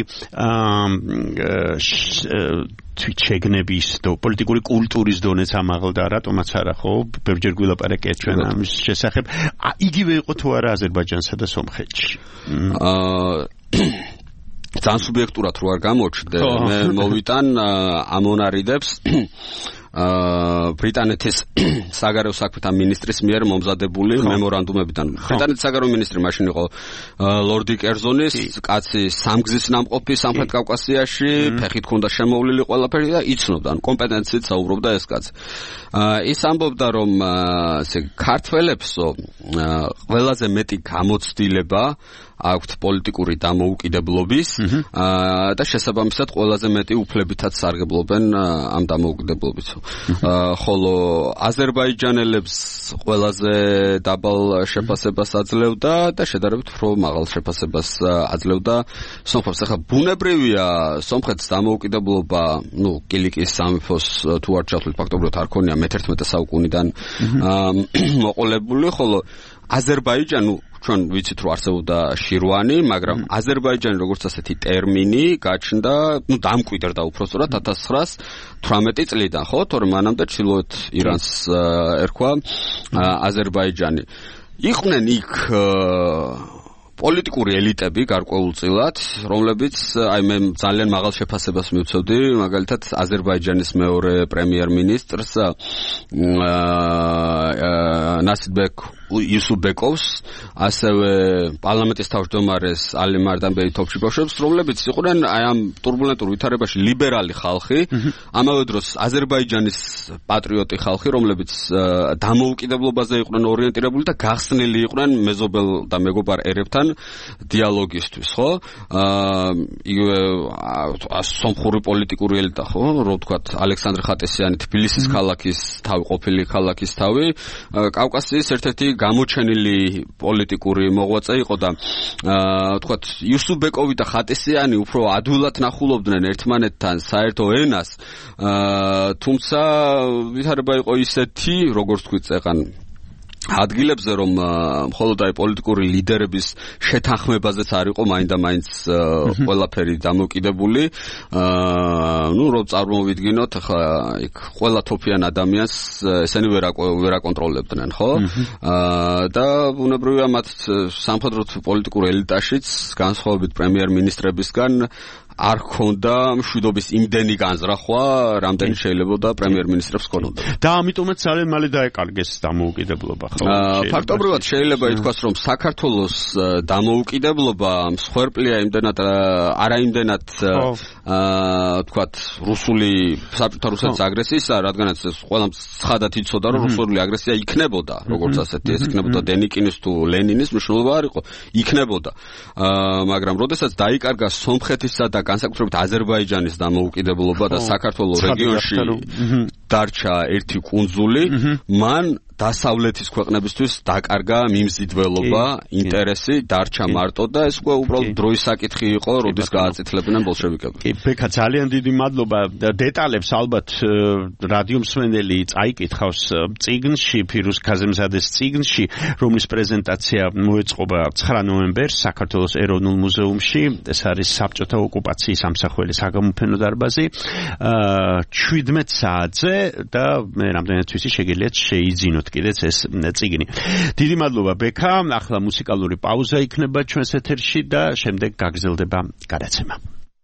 თვითშეგნების და პოლიტიკური კულტურის დონეც ამაღლდა, რატომაც არა, ხო? ბევრჯერ გვილაპარაკეთ ჩვენ ამის შესახებ. იგივე იყო თუ არა აზერბაიჯანსა და სომხეთში? აა ძალიან სუბიექტურად რო არ გამოჩნდე, მე მოვიტან ამონარიდებს აა ბრიტანეთის საგარეო საქმეთა მინისტრის მიერ მომზადებული მემორანდუმებიდან. ბრიტანეთის საგარეო მინისტრი მაშინ იყო ლორდი კერზონის, კაცი სამგზის ნამყოფი სამხრეთ კავკასიაში, ფეხით ქონდა შემოვლილი ყველაფერი და იცნობდა, ან კომპეტენციით საუბრობდა ეს კაცი. აა ის ამბობდა, რომ ესე ქართველებსო ყველაზე მეტი გამოცდილება აქვთ პოლიტიკური დამოუკიდებლობის და შესაბამისად ყველაზე მეტი უფლებითაც სარგებლობენ ამ დამოუკიდებლობით. ხოლო აზერბაიჯანელებს ყველაზე დაბალ შეფასებას აძლევდა და შედარებით უფრო მაღალ შეფასებას აძლევდა სომხებს. ახლა ბუნებრივია სომხეთის დამოუკიდებლობა, ну, კილიკის სამეფოს თუ არ ჩავთვლით, ფაქტობრივად არ ქონია მეთერთმეტე საუკუნიდან მოყოლებული, ხოლო აზერბაიჯანი ჩვენ ვიცით რომ არსებობდა შირვანი, მაგრამ აზერბაიჯანი როგორც ასეთი ტერმინი გაჩნდა, ну, დამკვიდრდა უბრალოდ ათას ცხრაას თვრამეტი წლიდან, ხო? თორემ მანამდე ჩრდილოეთ ირანს ერქვა აზერბაიჯანი. იყვნენ იქ პოლიტიკური ელიტები გარკვეულწილად, რომლებიც აი მე ძალიან მაღალ შეფასებას მივცევდი, მაგალითად აზერბაიჯანის მეორე პრემიერ-მინისტრს ნასიბეკ იუსუბეკოვს, ასევე პარლამენტის თავმჯდომარეს ალი მარდანბეი თოფჩიბაშოვს, რომლებიც იყვნენ აი ამ турბულენტურ ვითარებაში ლიბერალი ხალხი, ამავე დროს აზერბაიჯანის პატრიოტი ხალხი, რომლებიც დამოუკიდებლობაზე იყვნენ ორიენტირებული და გახსნილი იყვნენ მეზობელ და მეგობარ ერებთან დიალოგისთვის, ხო? აა იგივე სომხური პოლიტიკური ელიტა, ხო? რო ვთქვათ, ალექსანდრე ხატესიანი თბილისის ქალაქის თავი, ყოფილი ქალაქის თავი, კავკასიის ერთ-ერთი გამოჩენილი პოლიტიკური მოღვაწე იყო და აა ვთქვათ, იუსუბეკოვი და ხატესიანი უფრო ადვილად ნახულობდნენ ერთმანეთთან საერთო ენას, აა თუმცა ვითარება იყო ისეთი, როგორც თქვით, წეღან ადგილებზე, რომ მხოლოდ აი პოლიტიკური ლიდერების შეთანხმებაზეც არ იყო მაინდა-მაინც ყველაფერი დამოკიდებული. აა ნუ რო წარმოვიდგინოთ, ახლა იქ ყველა თოფიან ადამიანს ესენი ვერ ვერ აკონტროლებდნენ, ხო? აა და ბუნებრივია მათ სამხედრო პოლიტიკურ ელიტაშიც განსხვავებით პრემიერ-მინისტრებისგან არ ქონდა მშვიდობის იმდენი განზრახვა, რამდენი შეიძლებოდა პრემიერ-მინისტრებს ქონოდა. და ამიტომაც ძალიან მალე დაეკარგეს დამოუკიდებლობა, ხო? ფაქტობრივად შეიძლება ითქვას, რომ საქართველოს დამოუკიდებლობა მსხვერპლია იმდენად არა იმდენად აა ვთქვათ, რუსული საბჭოთა რუსეთის აგრესიისა, რადგანაც ეს ყველა ცხადად იცოდა, რომ რუსული აგრესია იქნებოდა, როგორც ასეთი, ეს იქნებოდა დენიკინის თუ ლენინის მნიშვნელობა არ იყო, იქნებოდა. აა მაგრამ როდესაც დაიკარგა სომხეთისა და განსაკუთრებით აზერბაიჯანის დამოუკიდებლობა და საქართველოს რეგიონში დარჩა ერთი კუნძული, მან დასავლეთის ქვეყნებისთვის დაკარგა მიმზიდველობა, ინტერესი, დარჩა მარტო და ეს უკვე უბრალოდ დროის საკითხი იყო, როდის გააწითლებდნენ ბოლშევიკები. კი, ბექა, ძალიან დიდი მადლობა. დეტალებს ალბათ რადიო მსმენელი წაიკითხავს წიგნში, ფირუზ ქაზემზადეს წიგნში, რომლის პრეზენტაცია მოეწყობა ცხრა ნოემბერს საქართველოს ეროვნულ მუზეუმში. ეს არის საბჭოთა ოკუპაციის ამსახველი საგამოფენო დარბაზი. შვიდმეტ საათზე და მე რამდენად ვიცი შეგიძლიათ შეიძინოთ კიდეც ეს წიგნი. დიდი მადლობა ბექა. ახლა მუსიკალური პაუზა იქნება ჩვენს ეთერში და შემდეგ გაგრძელდება გადაცემა.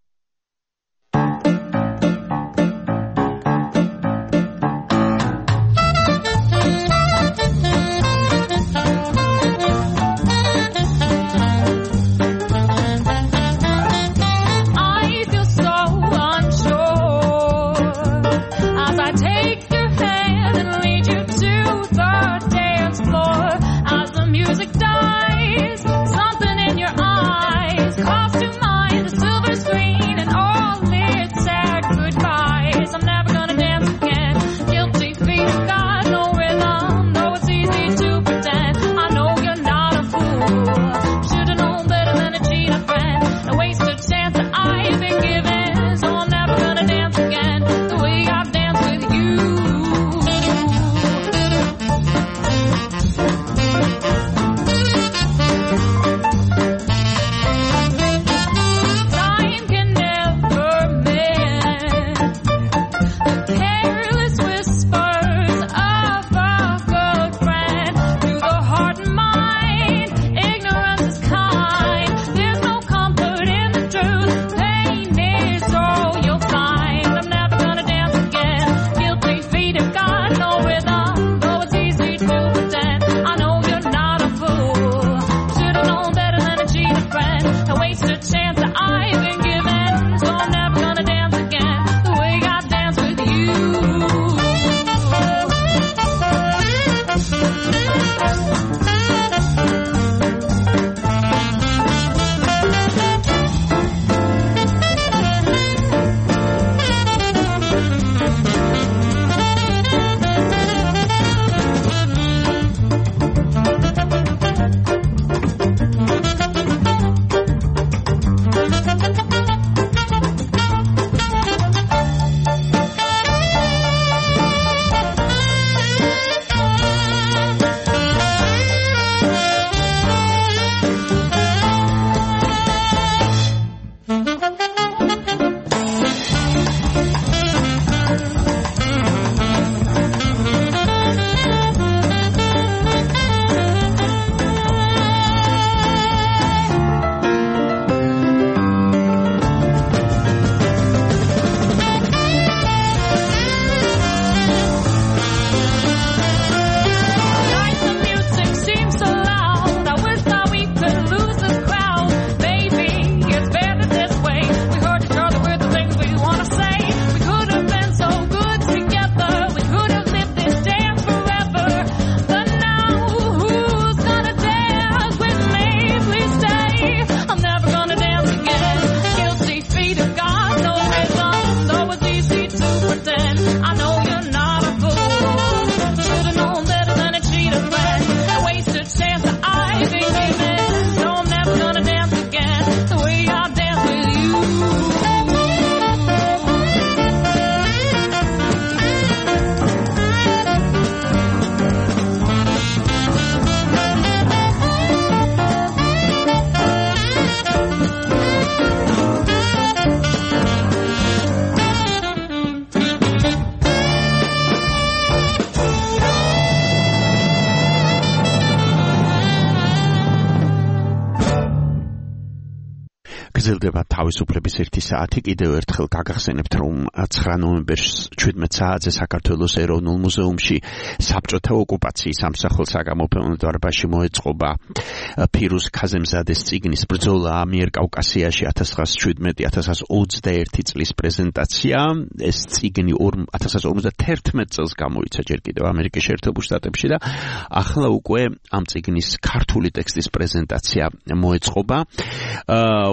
გრძელდება თავისუფლების ერთი საათი. კიდევ ერთხელ გაგახსენებთ, რომ ცხრა ნოემბერს შვიდმეტ საათზე საქართველოს ეროვნულ მუზეუმში საბჭოთა ოკუპაციის ამსახველ-საგამოფენო დარბაზში მოეწყობა ფირუზ ქაზემზადეს წიგნის ბრძოლა ამიერკავკასიაში ათას ცხრაას შვიდმეტი ათას ცხრაას ოცდაერთი წლის პრეზენტაცია. ეს წიგნი ათას ცხრაას ორმოცდათერთმეტ წელს გამოიცა ჯერ კიდევ ამერიკის შეერთებულ შტატებში და ახლა უკვე ამ წიგნის ქართული ტექსტის პრეზენტაცია მოეწყობა. უნდა ითქვა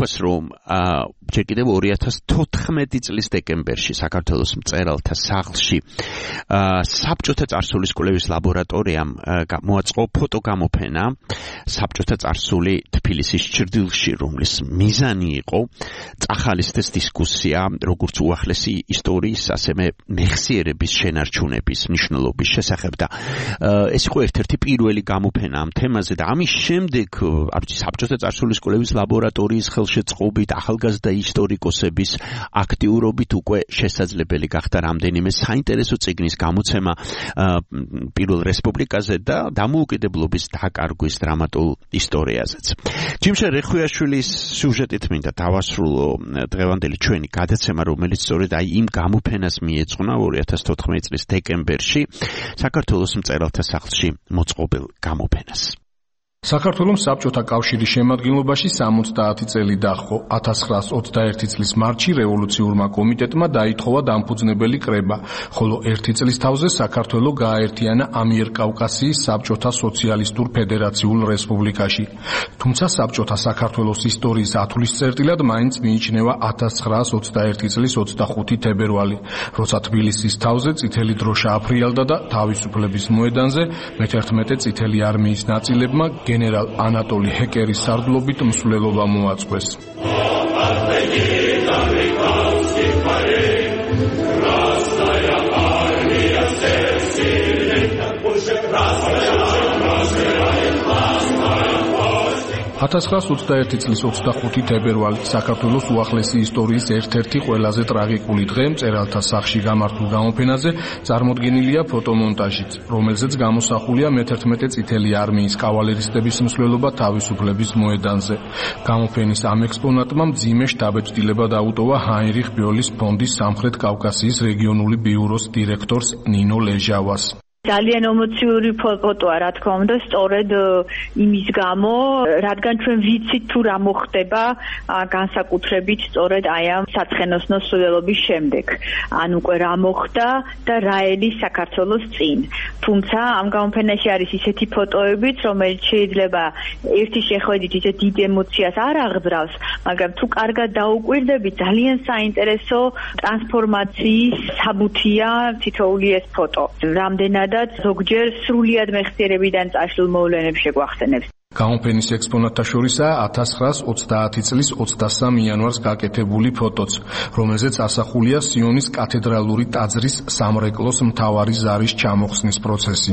ითქვას, რომ ჯერ კიდევ ორი ათას თოთხმეტი წლის დეკემბერში საქართველოს მწერალთა სახლში საბჭოთა წარსულის კვლევის ლაბორატორიამ მოაწყო ფოტოგამოფენა საბჭოთა წარსული თბილისის ჭრდილში, რომლის მიზანი იყო წახალისდეს დისკუსია როგორც უახლესი ისტორიის, ასევე მეხსიერების შენარჩუნების მნიშვნელობის შესახებ და ეს იყო ერთ-ერთი პირველი გამოფენა ამ თემაზე და ამის შემდეგ საბჭოთა წარსულის კვლევის ლაბორატორიის ხელშეწყობით ახალგაზრდა ისტორიკოსების აქტიურობით უკვე შესაძლებელი გახდა რამდენიმე საინტერესო წიგნის გამოცემა პირველ რესპუბლიკაზე და დამოუკიდებლობის დაკარგვის დრამატულ ისტორიაზეც. ჯიმშე რეხვიაშვილის სიუჟეტით მინდა დავასრულო დღევანდელი ჩვენი გადაცემა, რომელიც სწორედ აი იმ გამოფენას მიეძღვნა ორი ათას თოთხმეტი წლის დეკემბერში საქართველოს მწერალთა სახლში მოწყობილ გამოფენას. საქართველოს საბჭოთა კავშირის შემადგენლობაში სამოცდაათი წელი დაჰყო. ათას ცხრაას ოცდაერთი წლის მარტში რევოლუციურმა კომიტეტმა დაითხოვა დამფუძნებელი კრება, ხოლო ერთი წლის თავზე საქართველო გააერთიანა ამიერკავკასიის საბჭოთა სოციალისტურ ფედერაციულ რესპუბლიკაში. თუმცა საბჭოთა საქართველოს ისტორიის ათვლის-წერტილად მაინც მიიჩნევა ათას ცხრაას ოცდაერთი წლის ოცდახუთი თებერვალი, როცა თბილისის თავზე წითელი დროშა აფრიალდა და თავისუფლების მოედანზე მეთერთმეტე წითელი არმიის ნაწილებმა გენერალ ანატოლი ჰეკერის სარდლობით მსვლელობა მოაწყვეს. ათას ცხრაას ოცდაერთი წლის ოცდახუთი თებერვალი საქართველოს უახლესი ისტორიის ერთ-ერთი ყველაზე ტრაგიკული დღე მწერალთა სახლში გამართულ გამოფენაზე წარმოდგენილია ფოტომონტაჟიც, რომელზეც გამოსახულია მეთერთმეტე წითელი არმიის კავალერისტების მსვლელობა თავისუფლების მოედანზე. გამოფენის ამ ექსპონატმა მძიმე შთაბეჭდილება დაუტოვა ჰაინრიხ ბიოლის ფონდის სამხრეთ კავკასიის რეგიონული ბიუროს დირექტორს ნინო ლეჟავას. ძალიან ემოციური ფოტოა, რა თქმა უნდა, სწორედ იმის გამო, რადგან ჩვენ ვიცით თუ რა მოხდება განსაკუთრებით სწორედ აი ამ საცხენოსნო სულელობის შემდეგ. ან უკვე რა მოხდა და რა ელის საქართველოს წინ. თუმცა ამ გამოფენაში არის ისეთი ფოტოებიც, რომელიც შეიძლება ერთი შეხედვით ისეთ დიდ ემოციას არ აღძრავს, მაგრამ თუ კარგად დაუკვირდები, ძალიან საინტერესო ტრანსფორმაციის საბუთია თითოეული ეს ფოტო. რამდენად ზოგჯერ სრულიად მეხსიერებიდან წაშლილ მოვლენებს შეგვახსენებს. გამოფენის ექსპონატთა შორისაა ათას ცხრაას ოცდაათი წლის ოცდასამ იანვარს გაკეთებული ფოტოც, რომელზეც ასახულია სიონის კათედრალური ტაძრის სამრეკლოს მთავარი ზარის ჩამოხსნის პროცესი.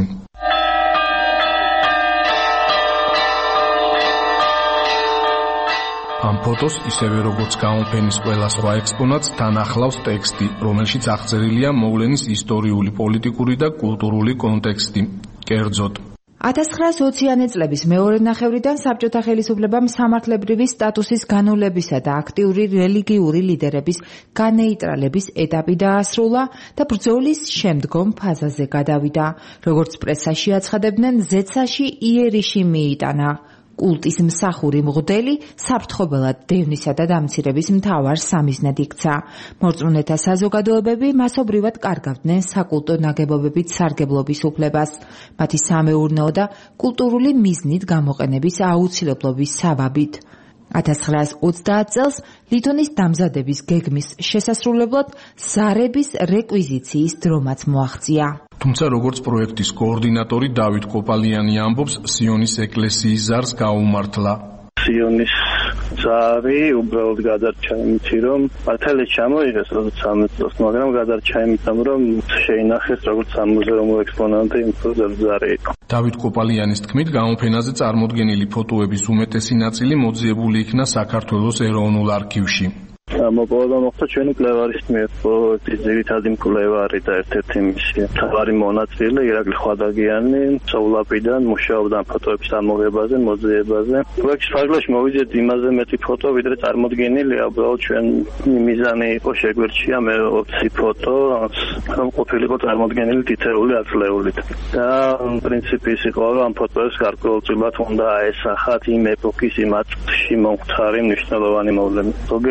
ამ ფოტოს, ისევე როგორც გამოფენის ყველა სხვა ექსპონატს, თან ახლავს ტექსტი, რომელშიც აღწერილია მოვლენის ისტორიული, პოლიტიკური და კულტურული კონტექსტი. კერძოდ, ათას ცხრაას ოციანი წლების მეორე ნახევრიდან საბჭოთა ხელისუფლებამ სამართლებრივი სტატუსის განულებისა და აქტიური რელიგიური ლიდერების განეიტრალების ეტაპი დაასრულა და ბრძოლის შემდგომ ფაზაზე გადავიდა. როგორც პრესაში აცხადებდნენ, ზეცაში იერიში მიიტანა. კულტის მსახური მღვდელი საფრთხობელად დევნისა და დამცირების მთავარ სამიზნედ იქცა. მორწმუნეთა საზოგადოებები მასობრივად კარგავდნენ საკულტო ნაგებობებით სარგებლობის უფლებას, მათი სამეურნეო და კულტურული მიზნით გამოყენების აუცილებლობის საბაბით. ათას ცხრაას ოცდაათ წელს ლითონის დამზადების გეგმის შესასრულებლად ზარების რეკვიზიციის დრომაც მოაღწია. თუმცა როგორც პროექტის კოორდინატორი დავით კოპალიანი ამბობს, სიონის ეკლესიის ზარს გაუმართლა. სიონის ზარი უბრალოდ გადარჩა იმითი, რომ ათელი ჩამოიღეს როგორც სამეცნიერო წელს, მაგრამ გადარჩა იმითი, რომ შეინახეს როგორც სამუზეუმო ექსპონატი იმ ზარი იყო. დავით კოპალიანის თქმით, გამოფენაზე წარმოდგენილი ფოტოების უმეტესი ნაწილი მოძიებული იქნა საქართველოს ეროვნულ არქივში. მოპოვება მოხდა ჩვენი კვლევარის მიერ, პროექტის ძირითადი მკვლევარი და ერთ-ერთი მისი მთავარი მონაწილე ირაკლი ხვადაგიანი სოვლაპიდან მუშაობდა ფოტოების ამოღებაზე, მოძიებაზე. პროექტის ფარგლებში მოვიძიეთ იმაზე მეტი ფოტო, ვიდრე წარმოდგენილია, უბრალოდ ჩვენ მიზანი იყო შეგვერჩია მე ოცი ფოტო, რომ ყოფილიყო წარმოდგენილი თითეული ათლეულით. და პრინციპი ის იყო, რომ ამ ფოტოებს გარკვეულწილად უნდა აესახათ იმ ეპოქის იმ აწლში მომხდარი მნიშვნელოვანი მოვლენები. ზოგიერთი ფოტო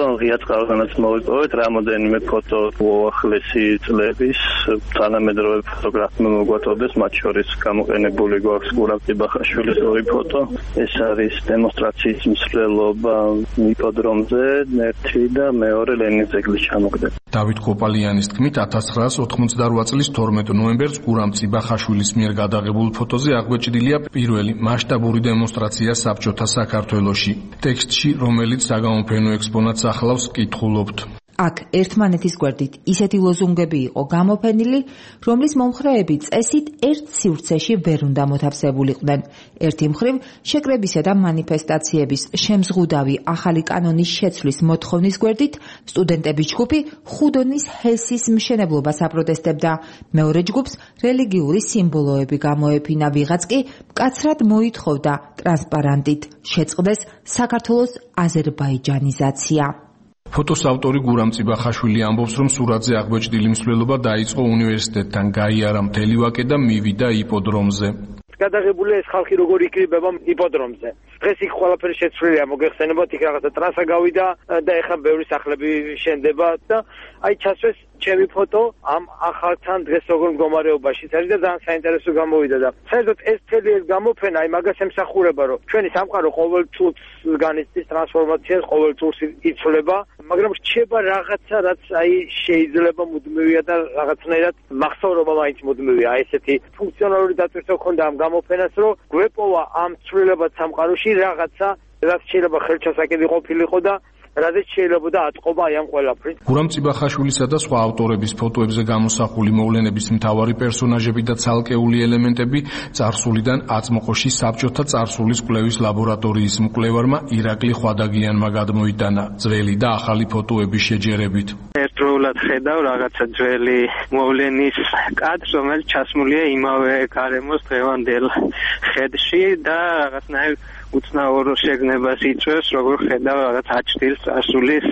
ღია წყალღანაც მოვიპოვეთ რამოდენიმე ფოტო უახლესი წლების თანამედროვე ფოტოგრაფმა მოგვაწოდეს, მათ შორის გამოყენებული გვაქვს გურამ წიბახაშვილის ორი ფოტო. ეს არის დემონსტრაციის მსვლელობა იპოდრომზე, ერთი და მეორე ლენინის ძეგლის ჩამოგდება. დავით კოპალიანის თქმით, ათას ცხრაას ოთხმოცდარვა წლის თორმეტ ნოემბერს გურამ წიბახაშვილის მიერ გადაღებულ ფოტოზე აღბეჭდილია პირველი მასშტაბური დემონსტრაცია საბჭოთა საქართველოში. ტექსტში, რომელიც საგამოფენო ექსპონატს ახლავს, კითხულობთ. აქ ერთმანეთის გვერდით ისეთი ლოზუნგები იყო გამოფენილი, რომლის მომხრეები წესით ერთ სივრცეში ვერ უნდა მოთავსებულიყვნენ. ერთი მხრივ შეკრებისა და მანიფესტაციების შემზღუდავი ახალი კანონის შეცვლის მოთხოვნის გვერდით სტუდენტების ჯგუფი ხუდონის ჰესის მშენებლობას აპროტესტებდა. მეორე ჯგუფს რელიგიური სიმბოლოები გამოეფინა, ვიღაც კი მკაცრად მოითხოვდა ტრანსპარანტით შეწყდეს საქართველოს აზერბაიჯანიზაცია. ფოტოს ავტორი გურამ წიბახაშვილი ამბობს, რომ სურათზე აღბეჭდილი მსვლელობა დაიწყო უნივერსიტეტთან, გაიარა მთელი ვაკე და მივიდა იპოდრომზე. გადაღებული ეს ხალხი როგორ იკრიბება იპოდრომზე. დღეს იქ ყველაფერი შეცვლილია, მოგეხსენებათ, იქ რაღაცა ტრასა გავიდა და ეხლა ბევრი სახლები შენდება და აი ჩასვეს ჩემი ფოტო ამ ახალთან დღეს როგორ მდგომარეობაში არის და ძალიან საინტერესო გამოვიდა და საერთოდ ეს მთელი ეს გამოფენა აი მაგას ემსახურება, რომ ჩვენი სამყარო ყოველ წუთს განიცდის ტრანსფორმაციას, ყოველ წუთს იცვლება, მაგრამ რჩება რაღაცა, რაც აი შეიძლება მუდმივია და რაღაცნაირად მახსოვრობა მაინც მუდმივია. აი ესეთი ფუნქციონალური დატვირთვა ქონდა ამ გამოფენას, რომ გვეპოვა ამ ცვლილებად სამყაროში რაღაცა, რაც შეიძლება ხელჩასაკედი ყოფილიყო და რადგან შეიძლება ატყობა აი ამ ყველაფრის. გურამ წიბახაშვილისა და სხვა ავტორების ფოტოებზე გამოსახული მოვლენების მთავარი პერსონაჟები და ცალკეული ელემენტები წარსულიდან აწმყოში საბჭოთა წარსულის კვლევის ლაბორატორიის მკვლევარმა ირაკლი ხვადაგიანმა გადმოიტანა ძველი და ახალი ფოტოების შეჯერებით. ერთდროულად ხედავ რაღაცა ძველი მოვლენის კადრს, რომელიც ჩასმულია იმავე გარემოს დღევანდელ ხედში და რაღაცნაირ უცნაურო შეგნებას იწვევს, როგორ ხედავ რაღაც აჩდილს წარსულის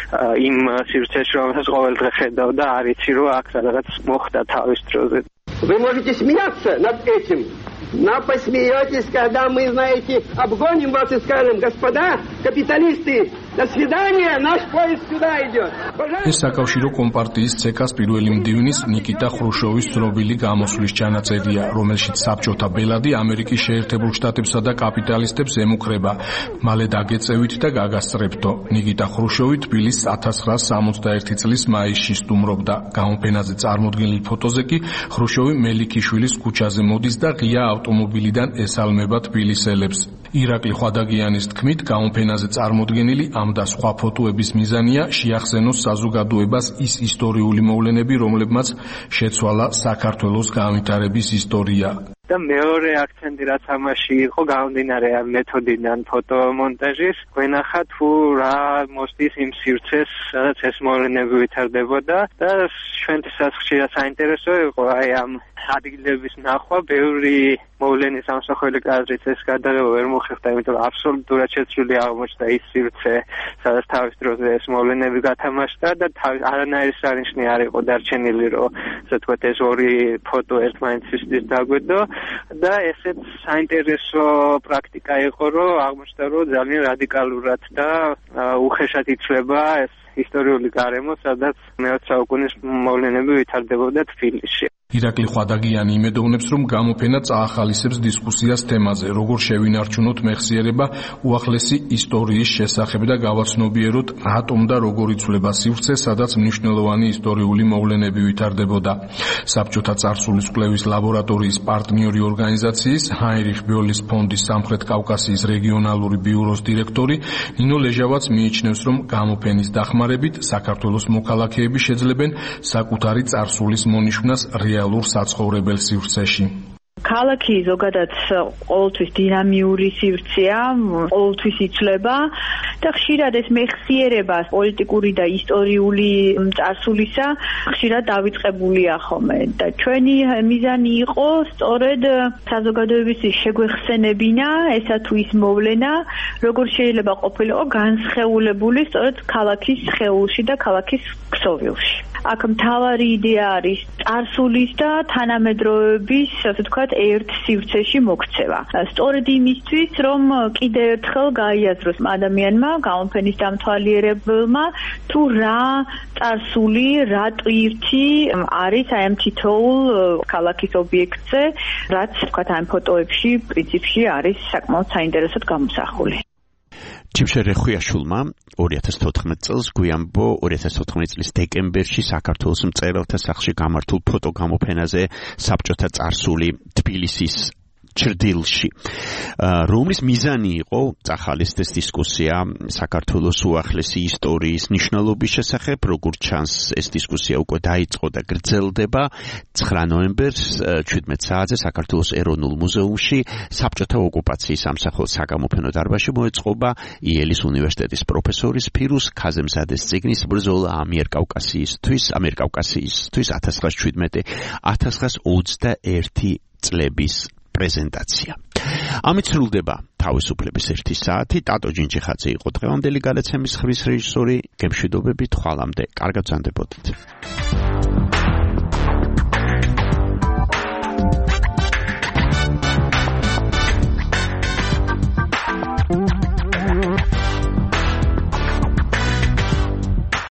იმ სივრცეში, რომელსაც ყოველდღე ხედავ და არ იცი, რომ აქ რაღაც მოხდა თავის დროზე. Вы можете смеяться над этим, но посмеетесь, когда мы, знаете, обгоним вас и скажем: господа капиталисты, до свидания, наш поезд сюда идет. ეს საკავშირო კომპარტიის ცეკას პირველი მდივნის ნიკიტა ხრუშოვის ცნობილი გამოსვლის ჩანაწერია, რომელშიც საბჭოთა ბელადი ამერიკის შეერთებულ შტატებსა და კაპიტალისტებს ემუქრება. მალე დაგეწევით და გაგასწრებთო. ნიკიტა ხრუშოვი თბილისს ათას ცხრაას სამოცდაერთი წლის მაისში სტუმრობდა. გამოფენაზე წარმოდგენილ ფოტოზე კი ხრუშოვი მელიქიშვილის ქუჩაზე მოდის და ღია ავტომობილიდან ესალმება თბილისელებს. ირაკლი ხვადაგიანის თქმით, გამოფენაზე წარმოდგენილი ამ და სხვა ფოტოების მიზანია შეახსენოს საზოგადოებას ის ისტორიული მოვლენები, რომლებმაც შეცვალა საქართველოს განვითარების ისტორია. და მეორე აქცენტი რაც ამაში იყო, გამომდინარე ამ მეთოდიდან ფოტომონტაჟის, გვენახა თუ რა მოსდის იმ სივრცეს, სადაც ეს მოვლენები ვითარდებოდა და ჩვენთვისაც ხშირად საინტერესო იყო აი ამ ადგილების ნახვა. ბევრი მოვლენის ამსახველი კადრით ეს გადაღება ვერ მოხერხდა, იმიტომ რომ აბსოლუტურად შეცვლილი აღმოჩნდა ის სივრცე, სადაც თავის დროზე ეს მოვლენები გათამაშდა და არანაირი სარნიშნი არ იყო დარჩენილი, რომ ასე ვთქვათ ეს ორი ფოტო ერთმანეთისთვის დაგვედო. და ესეც საინტერესო პრაქტიკა იყო, რომ აღმოჩნდა, რომ ძალიან რადიკალურად და უხეშად იცვლება ეს ისტორიული გარემო, სადაც მეოცე საუკუნის მოვლენები ვითარდებოდა თბილისში. ირაკლი ხვადაგიანი იმედოვნებს, რომ გამოფენა წაახალისებს დისკუსიას თემაზე, როგორ შევინარჩუნოთ მეხსიერება უახლესი ისტორიის შესახებ და გავაცნობიეროთ, რატომ და როგორ იცვლება სივრცე, სადაც მნიშვნელოვანი ისტორიული მოვლენები ვითარდებოდა. საბჭოთა წარსულის კვლევის ლაბორატორიის პარტნიორი ორგანიზაციის ჰაინრიხ ბიოლის ფონდის სამხრეთ კავკასიის რეგიონალური ბიუროს დირექტორი ნინო ლეჟავაც მიიჩნევს, რომ გამოფენის დახმარებით საქართველოს მოქალაქეები შეძლებენ საკუთარი წარსულის მონიშვნას რეალურ საცხოვრებელ სივრცეში. ქალაქი ზოგადად ყოველთვის დინამიური სივრცეა, ყოველთვის იცვლება და ხშირად ეს მეხსიერება პოლიტიკური და ისტორიული წარსულისა ხშირად დავიწყებულია ხოლმე და ჩვენი მიზანი იყო სწორედ საზოგადოების შეგვეხსენებინა ესა თუ ის მოვლენა, როგორ შეიძლება ყოფილიყო განსხეულებული სწორედ ქალაქის სხეულში და ქალაქის ქსოვილში. აქ მთავარი იდეა არის წარსულის და თანამედროვეობის, ასე ვთქვათ, ერთ სივრცეში მოქცევა. სწორედ იმისთვის, რომ კიდევ ერთხელ გაიაზროს ადამიანმა მკვლევარმა, გამოფენის დამთვალიერებელმა, თუ რა წარსული, რა ტვირთი არის აი ამ თითოეულ ქალაქის ობიექტზე, რაც თქვათ ამ ფოტოებში, პრინციპში არის საკმაოდ საინტერესოდ გამოსახული. ჯიმშე რეხვიაშვილმა ორი ათას თოთხმეტ წელს გვიანბო ორი ათას თოთხმეტ წლის დეკემბერში საქართველოს მწერალთა სახლში გამართულ ფოტოგამოფენაზე საბჭოთა წარსული თბილისის ჭრდილში, რომლის მიზანი იყო წახალისდეს დისკუსია საქართველოს უახლესი ისტორიის მნიშვნელობის შესახებ, როგორც ჩანს ეს დისკუსია უკვე დაიწყო და გრძელდება. ცხრა ნოემბერს შვიდმეტ საათზე საქართველოს ეროვნულ მუზეუმში საბჭოთა ოკუპაციის სამსახურის საგამოფენო დარბაზში მოეწყობა იელის უნივერსიტეტის პროფესორის ფირუზ ქაზემზადეს წიგნის ბრძოლა ამიერკავკასიისთვის, ამიერკავკასიისთვის ათას ცხრაას შვიდმეტი ათას ცხრაას ოცდაერთი წლების პრეზენტაცია. ამით სრულდება თავისუფლების ერთი საათი. ტატო ჯინჯიხაძე იყო დღევანდელი გადაცემის ხმის რეჟისორი. გემშვიდობებით, ხვალამდე. კარგად ვზანდებოდეთ.